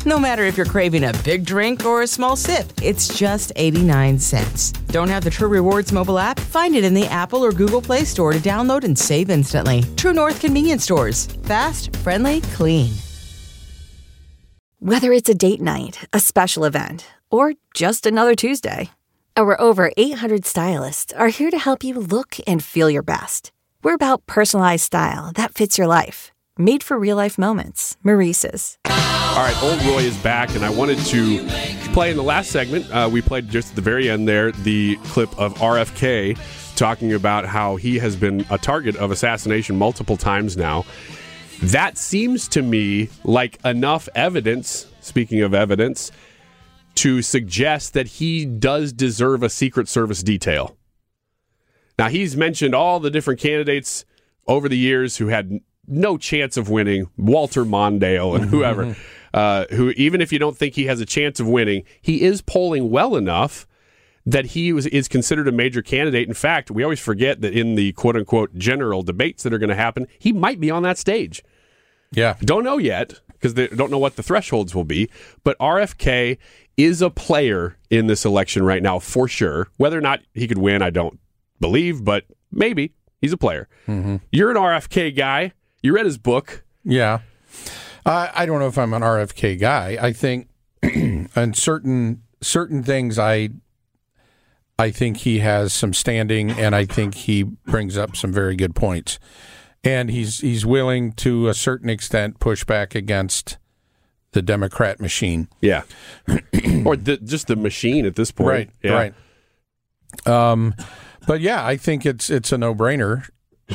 No matter if you're craving a big drink or a small sip, it's just eighty-nine cents. Don't have the True Rewards mobile app? Find it in the Apple or Google Play Store to download and save instantly. True North Convenience Stores. Fast, friendly, clean. Whether it's a date night, a special event, or just another Tuesday, our over eight hundred stylists are here to help you look and feel your best. We're about personalized style that fits your life. Made for real-life moments. Maurice's. All right, Old Roy is back, and I wanted to play in the last segment. Uh, we played just at the very end there the clip of R F K talking about how he has been a target of assassination multiple times now. That seems to me like enough evidence, speaking of evidence, to suggest that he does deserve a Secret Service detail. Now, he's mentioned all the different candidates over the years who had no chance of winning, Walter Mondale and whoever, uh, who even if you don't think he has a chance of winning, he is polling well enough that he was, is considered a major candidate. In fact, we always forget that in the quote-unquote general debates that are going to happen, he might be on that stage. Yeah. Don't know yet, because they don't know what the thresholds will be, but R F K is a player in this election right now, for sure. Whether or not he could win, I don't believe, but maybe he's a player. Mm-hmm. You're an R F K guy. You read his book. Yeah. Uh, I don't know if I'm an R F K guy. I think on certain certain things, I I think he has some standing, and I think he brings up some very good points. And he's he's willing to a certain extent push back against the Democrat machine. Yeah. Or the, just the machine at this point. Right, yeah. right. Um, but yeah, I think it's it's a no-brainer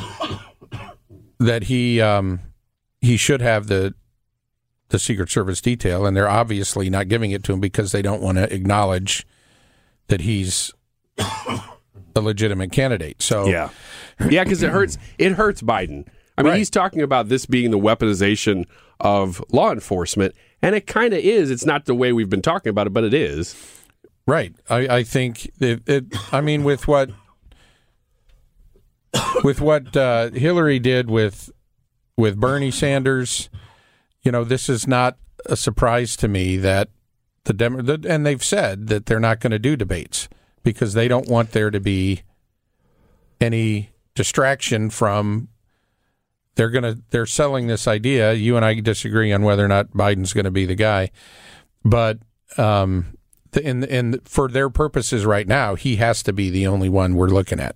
that he um, he should have the the Secret Service detail, and they're obviously not giving it to him because they don't want to acknowledge that he's a legitimate candidate. So yeah, yeah, because it hurts. It hurts Biden. I mean, right. He's talking about this being the weaponization of law enforcement, and it kind of is. It's not the way we've been talking about it, but it is. Right. I, I think it, it. I mean, with what with what uh, Hillary did with with Bernie Sanders, you know, this is not a surprise to me that the, Dem- the and they've said that they're not going to do debates because they don't want there to be any distraction from. They're gonna they're selling this idea. You and I disagree on whether or not Biden's going to be the guy, but um, the, in in for their purposes right now, he has to be the only one we're looking at.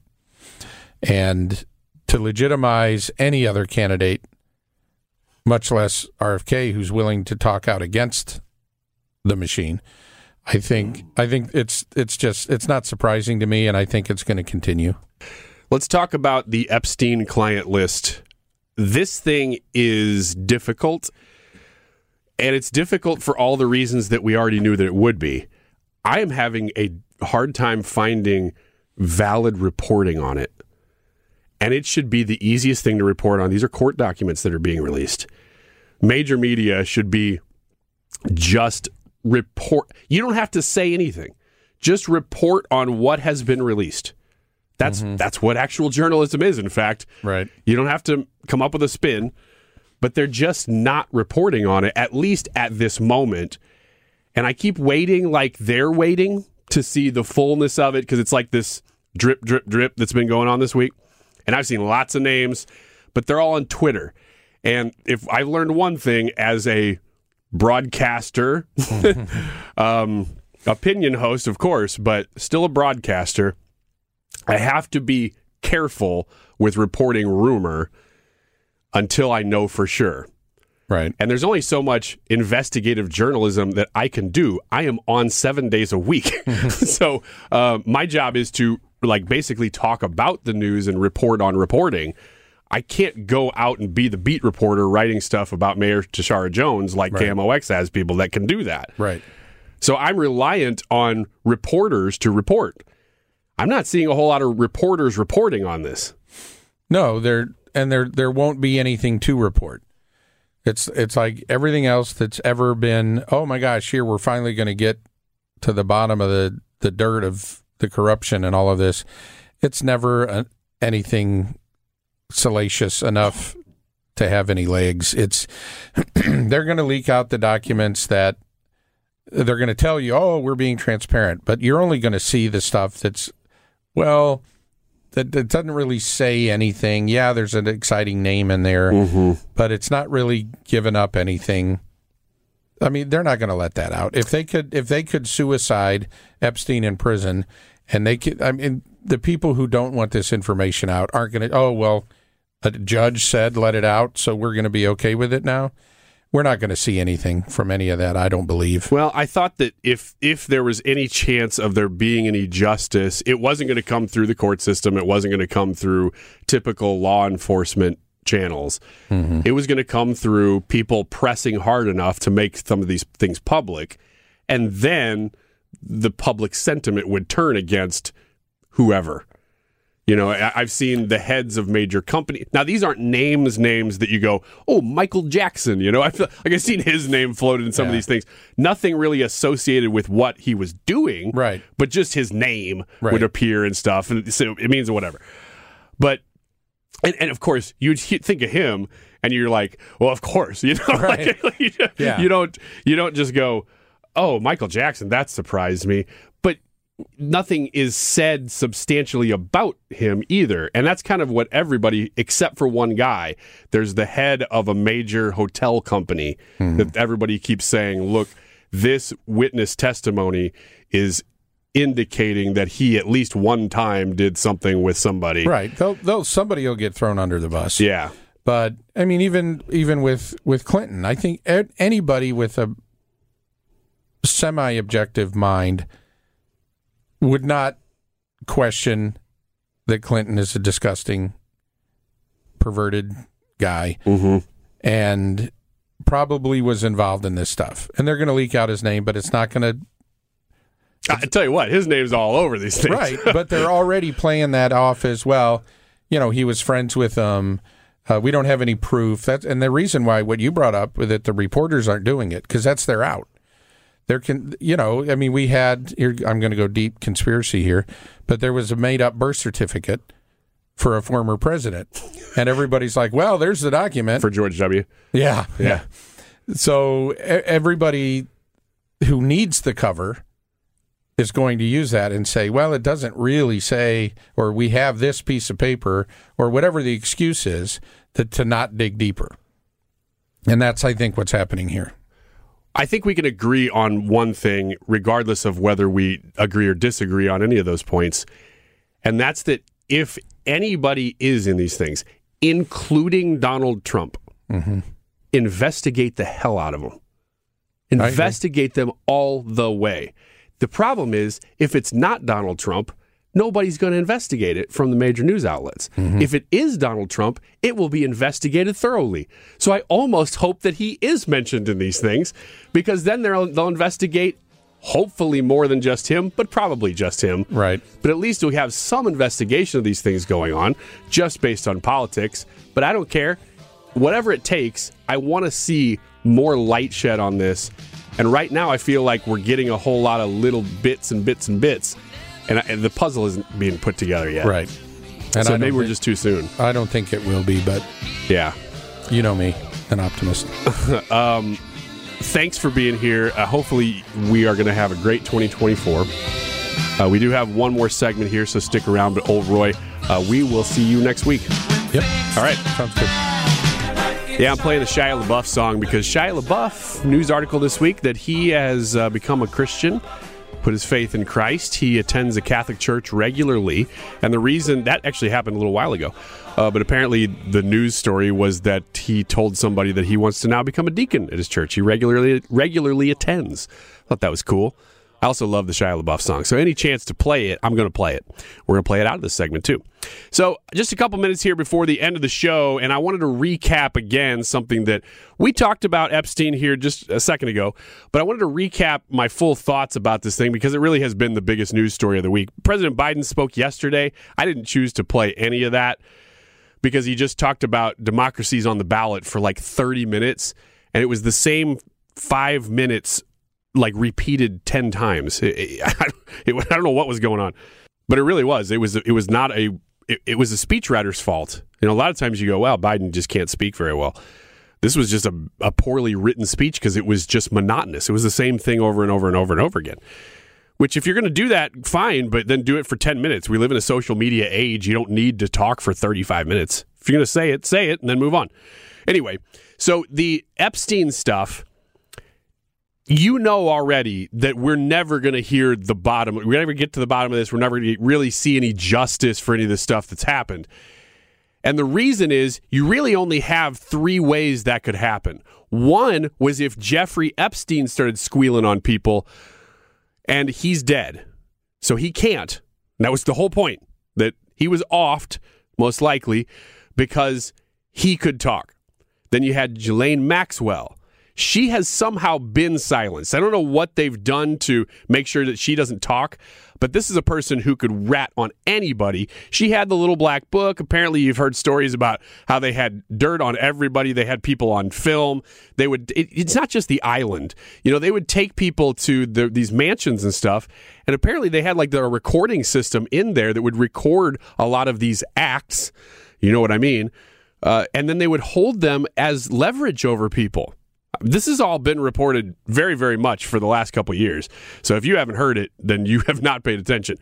And to legitimize any other candidate, much less R F K, who's willing to talk out against the machine, I think I think it's it's just it's not surprising to me, and I think it's going to continue. Let's talk about the Epstein client list. This thing is difficult, and it's difficult for all the reasons that we already knew that it would be. I am having a hard time finding valid reporting on it, and it should be the easiest thing to report on. These are court documents that are being released. Major media should be just report. You don't have to say anything. Just report on what has been released. That's mm-hmm. that's what actual journalism is, in fact. Right. You don't have to come up with a spin, but they're just not reporting on it, at least at this moment. And I keep waiting like they're waiting to see the fullness of it, because it's like this drip, drip, drip that's been going on this week. And I've seen lots of names, but they're all on Twitter. And if I learned one thing as a broadcaster, um, opinion host, of course, but still a broadcaster, I have to be careful with reporting rumor until I know for sure. Right. And there's only so much investigative journalism that I can do. I am on seven days a week. so uh, my job is to like basically talk about the news and report on reporting. I can't go out and be the beat reporter writing stuff about Mayor Tashara Jones like right. K M O X has people that can do that. Right. So I'm reliant on reporters to report. I'm not seeing a whole lot of reporters reporting on this. No, there and there there won't be anything to report. It's it's like everything else that's ever been, oh my gosh, here we're finally going to get to the bottom of the, the dirt of the corruption and all of this. It's never a, anything salacious enough to have any legs. It's they're going to leak out the documents that they're going to tell you, oh, we're being transparent, but you're only going to see the stuff that's, well, that, that doesn't really say anything. Yeah, there's an exciting name in there, mm-hmm. but it's not really giving up anything. I mean, they're not going to let that out. If they could, if they could suicide Epstein in prison, and they could, I mean, the people who don't want this information out aren't going to, oh, well, a judge said let it out, so we're going to be okay with it now. We're not going to see anything from any of that, I don't believe. Well, I thought that if if there was any chance of there being any justice, it wasn't going to come through the court system. It wasn't going to come through typical law enforcement channels. Mm-hmm. It was going to come through people pressing hard enough to make some of these things public, and then the public sentiment would turn against whoever. You know, I, I've seen the heads of major companies. Now, these aren't names, names that you go, oh, Michael Jackson. You know, I feel like I've seen his name floated in some yeah. of these things. Nothing really associated with what he was doing, right? But just his name right. would appear and stuff, and so it means whatever. But and, and of course, you'd think of him, and you're like, well, of course, you know, right. like, you, yeah. you don't you don't just go, oh, Michael Jackson, that surprised me. But nothing is said substantially about him either. And that's kind of what everybody, except for one guy, there's the head of a major hotel company mm-hmm. that everybody keeps saying, look, this witness testimony is indicating that he at least one time did something with somebody. Right. They'll, they'll, somebody will get thrown under the bus. Yeah. But, I mean, even even with, with Clinton, I think anybody with a semi-objective mind would not question that Clinton is a disgusting, perverted guy mm-hmm. and probably was involved in this stuff. And they're going to leak out his name, but it's not going to... I tell you what, his name's all over these things. Right, but they're already playing that off as, well, you know, he was friends with them. Uh, we don't have any proof. That's, and the reason why what you brought up, that the reporters aren't doing it, because that's their out. There can, you know, I mean, we had, here, I'm going to go deep conspiracy here, but there was a made-up birth certificate for a former president. And everybody's like, well, there's the document. For George W. Yeah. Yeah. yeah. So everybody who needs the cover is going to use that and say, well, it doesn't really say, or we have this piece of paper, or whatever the excuse is, to, to not dig deeper. And that's, I think, what's happening here. I think we can agree on one thing, regardless of whether we agree or disagree on any of those points, and that's that if anybody is in these things, including Donald Trump, mm-hmm. investigate the hell out of them. Investigate them all the way. The problem is, if it's not Donald Trump, nobody's going to investigate it from the major news outlets. Mm-hmm. If it is Donald Trump, it will be investigated thoroughly. So I almost hope that he is mentioned in these things, because then they'll, they'll investigate hopefully more than just him, but probably just him. Right. But at least we have some investigation of these things going on, just based on politics. But I don't care. Whatever it takes, I want to see more light shed on this. And right now I feel like we're getting a whole lot of little bits and bits and bits. And, and the puzzle isn't being put together yet. Right. And so I maybe we're think, just too soon. I don't think it will be, but yeah, you know me, an optimist. um, thanks for being here. Uh, hopefully we are going to have a great twenty twenty-four. Uh, we do have one more segment here, so stick around. But old Roy, uh, we will see you next week. Yep. All right. Sounds good. Yeah, I'm playing the Shia LaBeouf song because Shia LaBeouf, news article this week that he has uh, become a Christian, put his faith in Christ. He attends a Catholic church regularly. And the reason that actually happened a little while ago. Uh, but apparently the news story was that he told somebody that he wants to now become a deacon at his church. He regularly regularly attends. Thought that was cool. I also love the Shia LaBeouf song. So any chance to play it, I'm going to play it. We're going to play it out of this segment too. So just a couple minutes here before the end of the show, and I wanted to recap again something that we talked about Epstein here just a second ago, but I wanted to recap my full thoughts about this thing because it really has been the biggest news story of the week. President Biden spoke yesterday. I didn't choose to play any of that because he just talked about democracies on the ballot for like thirty minutes, and it was the same five minutes like repeated ten times. It, it, I, it, I don't know what was going on, but it really was. It was it was not a it, it was a speechwriter's fault. You know, a lot of times you go, well, Biden just can't speak very well. This was just a, a poorly written speech because it was just monotonous. It was the same thing over and over and over and over again. Which, if you're going to do that, fine, but then do it for ten minutes. We live in a social media age. You don't need to talk for thirty-five minutes. If you're going to say it, say it, and then move on. Anyway, so the Epstein stuff, you know already that we're never going to hear the bottom. We're never get to the bottom of this. We're never going to really see any justice for any of this stuff that's happened. And the reason is you really only have three ways that could happen. One was if Jeffrey Epstein started squealing on people, and he's dead. So he can't. And that was the whole point, that he was offed, most likely, because he could talk. Then you had Ghislaine Maxwell. She has somehow been silenced. I don't know what they've done to make sure that she doesn't talk, but this is a person who could rat on anybody. She had the little black book. Apparently, you've heard stories about how they had dirt on everybody. They had people on film. They would. It, it's not just the island. You know, they would take people to the, these mansions and stuff, and apparently they had like the recording system in there that would record a lot of these acts. You know what I mean? Uh, and then they would hold them as leverage over people. This has all been reported very, very much for the last couple of years. So if you haven't heard it, then you have not paid attention.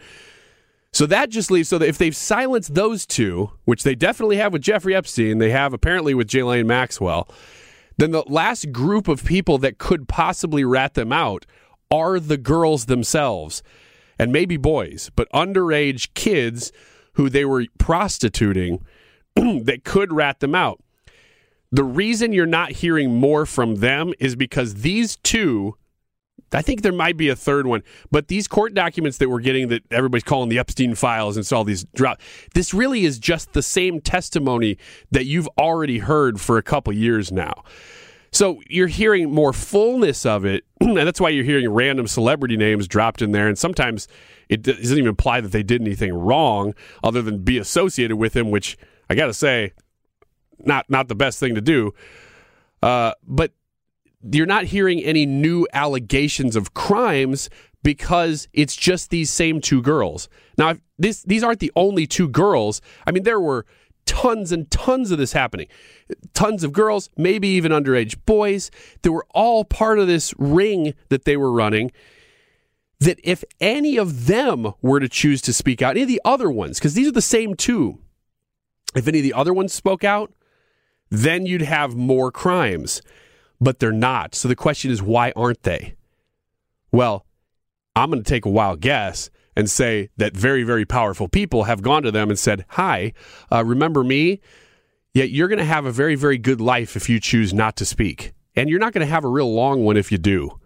So that just leaves, so that if they've silenced those two, which they definitely have with Jeffrey Epstein, they have apparently with Ghislaine Maxwell, then the last group of people that could possibly rat them out are the girls themselves, and maybe boys, but underage kids who they were prostituting that could rat them out. The reason you're not hearing more from them is because these two, I think there might be a third one, but these court documents that we're getting that everybody's calling the Epstein files and so all these drop, this really is just the same testimony that you've already heard for a couple years now. So you're hearing more fullness of it, and that's why you're hearing random celebrity names dropped in there, and sometimes it doesn't even imply that they did anything wrong other than be associated with him, which I got to say, Not not the best thing to do, uh, but you're not hearing any new allegations of crimes because it's just these same two girls. Now, if this these aren't the only two girls. I mean, there were tons and tons of this happening. Tons of girls, maybe even underage boys, that were all part of this ring that they were running, that if any of them were to choose to speak out, any of the other ones, because these are the same two, if any of the other ones spoke out, then you'd have more crimes, but they're not. So the question is, why aren't they? Well, I'm going to take a wild guess and say that very, very powerful people have gone to them and said, hi, uh, remember me? Yet you're going to have a very, very good life if you choose not to speak. And you're not going to have a real long one if you do.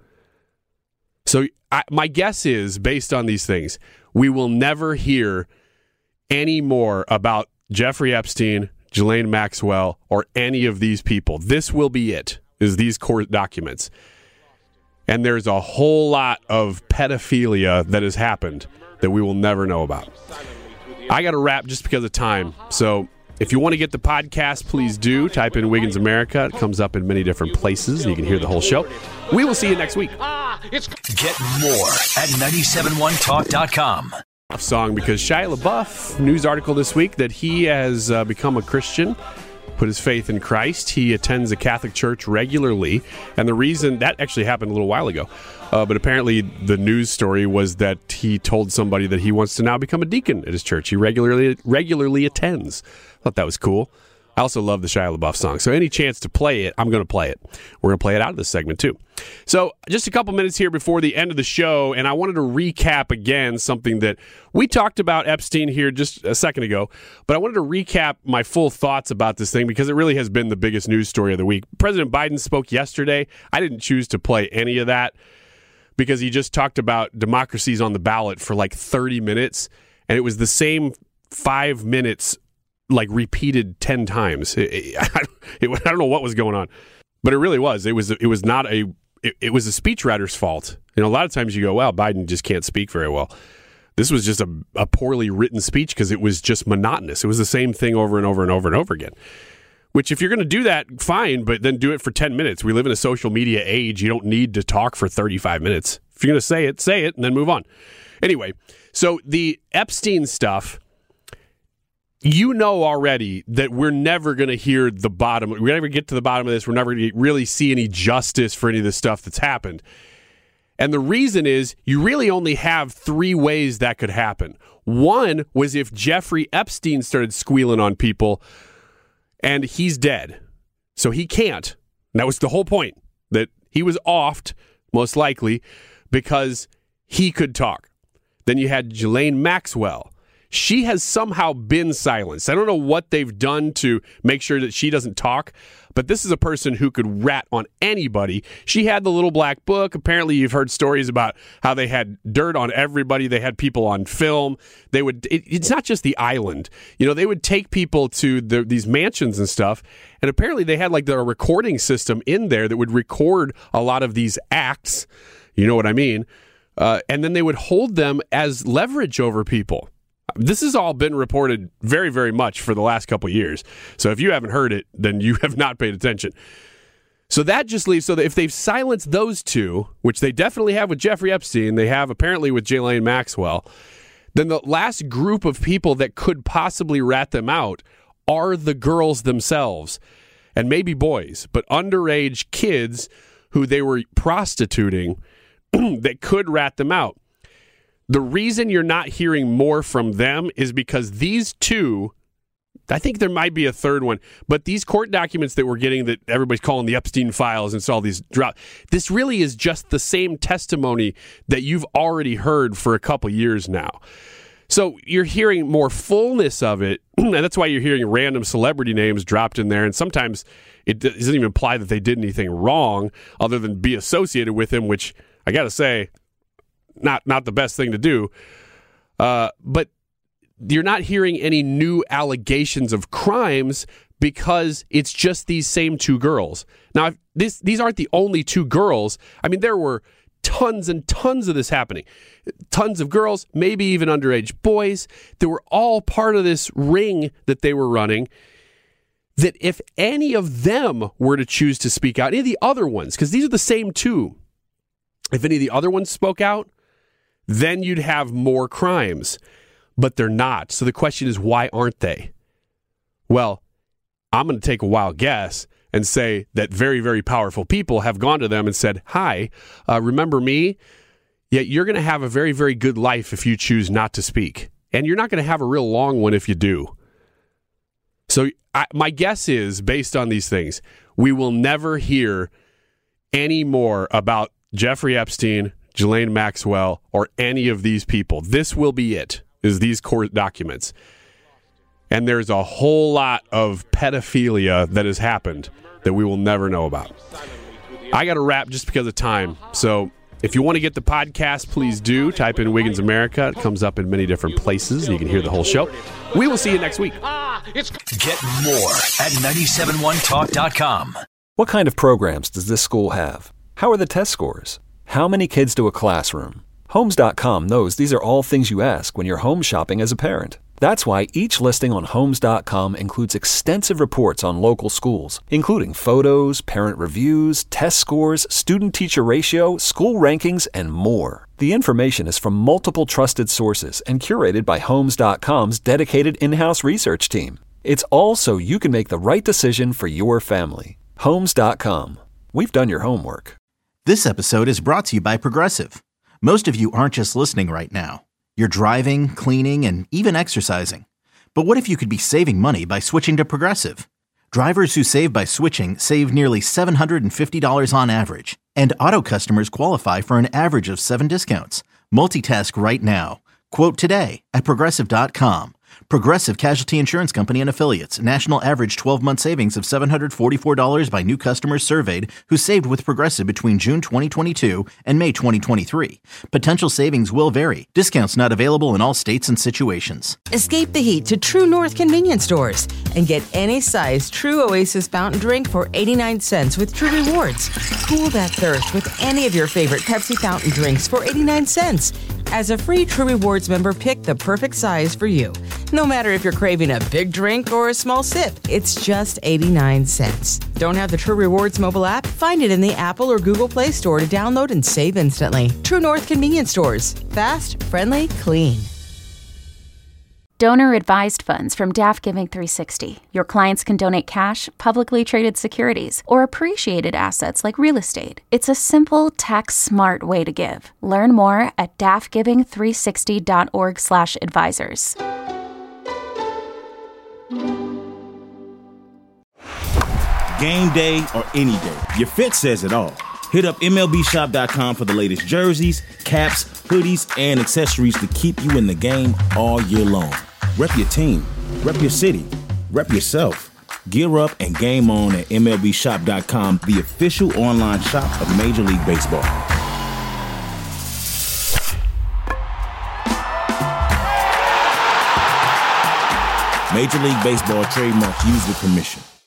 So I, my guess is, based on these things, we will never hear any more about Jeffrey Epstein, Ghislaine Maxwell, or any of these people. This will be it, is these court documents. And there's a whole lot of pedophilia that has happened that we will never know about. I got to wrap just because of time. So if you want to get the podcast, please do. Type in Wiggins America. It comes up in many different places. You can hear the whole show. We will see you next week. Get more at nine seven one talk dot com. Song because Shia LaBeouf, news article this week that he has uh, become a Christian, put his faith in Christ. He attends a Catholic church regularly, and the reason that actually happened a little while ago, uh, but apparently the news story was that he told somebody that he wants to now become a deacon at his church. He regularly regularly attends. I thought that was cool. I also love the Shia LaBeouf song. So any chance to play it, I'm going to play it. We're going to play it out of this segment too. So just a couple minutes here before the end of the show, and I wanted to recap again something that we talked about Epstein here just a second ago, but I wanted to recap my full thoughts about this thing because it really has been the biggest news story of the week. President Biden spoke yesterday. I didn't choose to play any of that because he just talked about democracies on the ballot for like thirty minutes, and it was the same five minutes like repeated ten times. It, it, I, it, I don't know what was going on, but it really was. It was. It was not a. It, it was a speechwriter's fault. You know, a lot of times you go, "Well, Biden just can't speak very well." This was just a, a poorly written speech because it was just monotonous. It was the same thing over and over and over and over again. Which, if you're going to do that, fine, but then do it for ten minutes. We live in a social media age. You don't need to talk for thirty-five minutes. If you're going to say it, say it, and then move on. Anyway, so the Epstein stuff. you know already that we're never going to hear the bottom. We're never get to the bottom of this. We're never going to really see any justice for any of this stuff that's happened. And the reason is you really only have three ways that could happen. One was if Jeffrey Epstein started squealing on people, and he's dead. So he can't. And that was the whole point, that he was offed, most likely, because he could talk. Then you had Ghislaine Maxwell. She has somehow been silenced. I don't know what they've done to make sure that she doesn't talk, but this is a person who could rat on anybody. She had the little black book. Apparently, you've heard stories about how they had dirt on everybody. They had people on film. They would. It, it's not just the island. You know, they would take people to the, these mansions and stuff, and apparently they had like the recording system in there that would record a lot of these acts. You know what I mean? Uh, and then they would hold them as leverage over people. This has all been reported very, very much for the last couple of years. So if you haven't heard it, then you have not paid attention. So that just leaves, so that if they've silenced those two, which they definitely have with Jeffrey Epstein, they have apparently with Ghislaine Maxwell, then the last group of people that could possibly rat them out are the girls themselves, and maybe boys, but underage kids who they were prostituting that could rat them out. The reason you're not hearing more from them is because these two, I think there might be a third one, but these court documents that we're getting that everybody's calling the Epstein files and so all these drop, this really is just the same testimony that you've already heard for a couple years now. So you're hearing more fullness of it, and that's why you're hearing random celebrity names dropped in there, and sometimes it doesn't even imply that they did anything wrong other than be associated with him, which I got to say, Not not the best thing to do, uh, but you're not hearing any new allegations of crimes because it's just these same two girls. Now, this these aren't the only two girls. I mean, there were tons and tons of this happening. Tons of girls, maybe even underage boys, that were all part of this ring that they were running, that if any of them were to choose to speak out, any of the other ones, because these are the same two, if any of the other ones spoke out, then you'd have more crimes, but they're not. So the question is, why aren't they? Well, I'm going to take a wild guess and say that very, very powerful people have gone to them and said, hi, uh, remember me? Yeah, you're going to have a very, very good life if you choose not to speak. And you're not going to have a real long one if you do. So I, my guess is, based on these things, we will never hear any more about Jeffrey Epstein, Ghislaine Maxwell, or any of these people. This will be it, is these court documents. And there's a whole lot of pedophilia that has happened that we will never know about. I got to wrap just because of time. So if you want to get the podcast, please do. Type in Wiggins America. It comes up in many different places. You can hear the whole show. We will see you next week. Get more at nine seven one talk dot com. What kind of programs does this school have? How are the test scores? How many kids to a classroom? Homes dot com knows these are all things you ask when you're home shopping as a parent. That's why each listing on Homes dot com includes extensive reports on local schools, including photos, parent reviews, test scores, student-teacher ratio, school rankings, and more. The information is from multiple trusted sources and curated by Homes dot com's dedicated in-house research team. It's all so you can make the right decision for your family. Homes dot com. We've done your homework. This episode is brought to you by Progressive. Most of you aren't just listening right now. You're driving, cleaning, and even exercising. But what if you could be saving money by switching to Progressive? Drivers who save by switching save nearly seven hundred fifty dollars on average. And auto customers qualify for an average of seven discounts. Multitask right now. Quote today at Progressive dot com. Progressive Casualty Insurance Company and Affiliates. National average twelve-month savings of seven hundred forty-four dollars by new customers surveyed who saved with Progressive between June twenty twenty-two and May twenty twenty-three. Potential savings will vary. Discounts not available in all states and situations. Escape the heat to True North convenience stores and get any size True Oasis fountain drink for eighty-nine cents with True Rewards. Cool that thirst with any of your favorite Pepsi fountain drinks for eighty-nine cents. As a free True Rewards member, pick the perfect size for you. No matter if you're craving a big drink or a small sip, it's just eighty-nine cents. Don't have the True Rewards mobile app? Find it in the Apple or Google Play Store to download and save instantly. True North convenience stores. Fast, friendly, clean. Donor-advised funds from Daft Giving three sixty. Your clients can donate cash, publicly traded securities, or appreciated assets like real estate. It's a simple, tax-smart way to give. Learn more at daft giving three sixty dot org slash advisors. Game day or any day, your fit says it all. Hit up M L B shop dot com for the latest jerseys, caps, hoodies, and accessories to keep you in the game all year long. Rep your team, rep your city, rep yourself. Gear up and game on at M L B shop dot com, the official online shop of Major League Baseball. Major League Baseball trademark used with permission.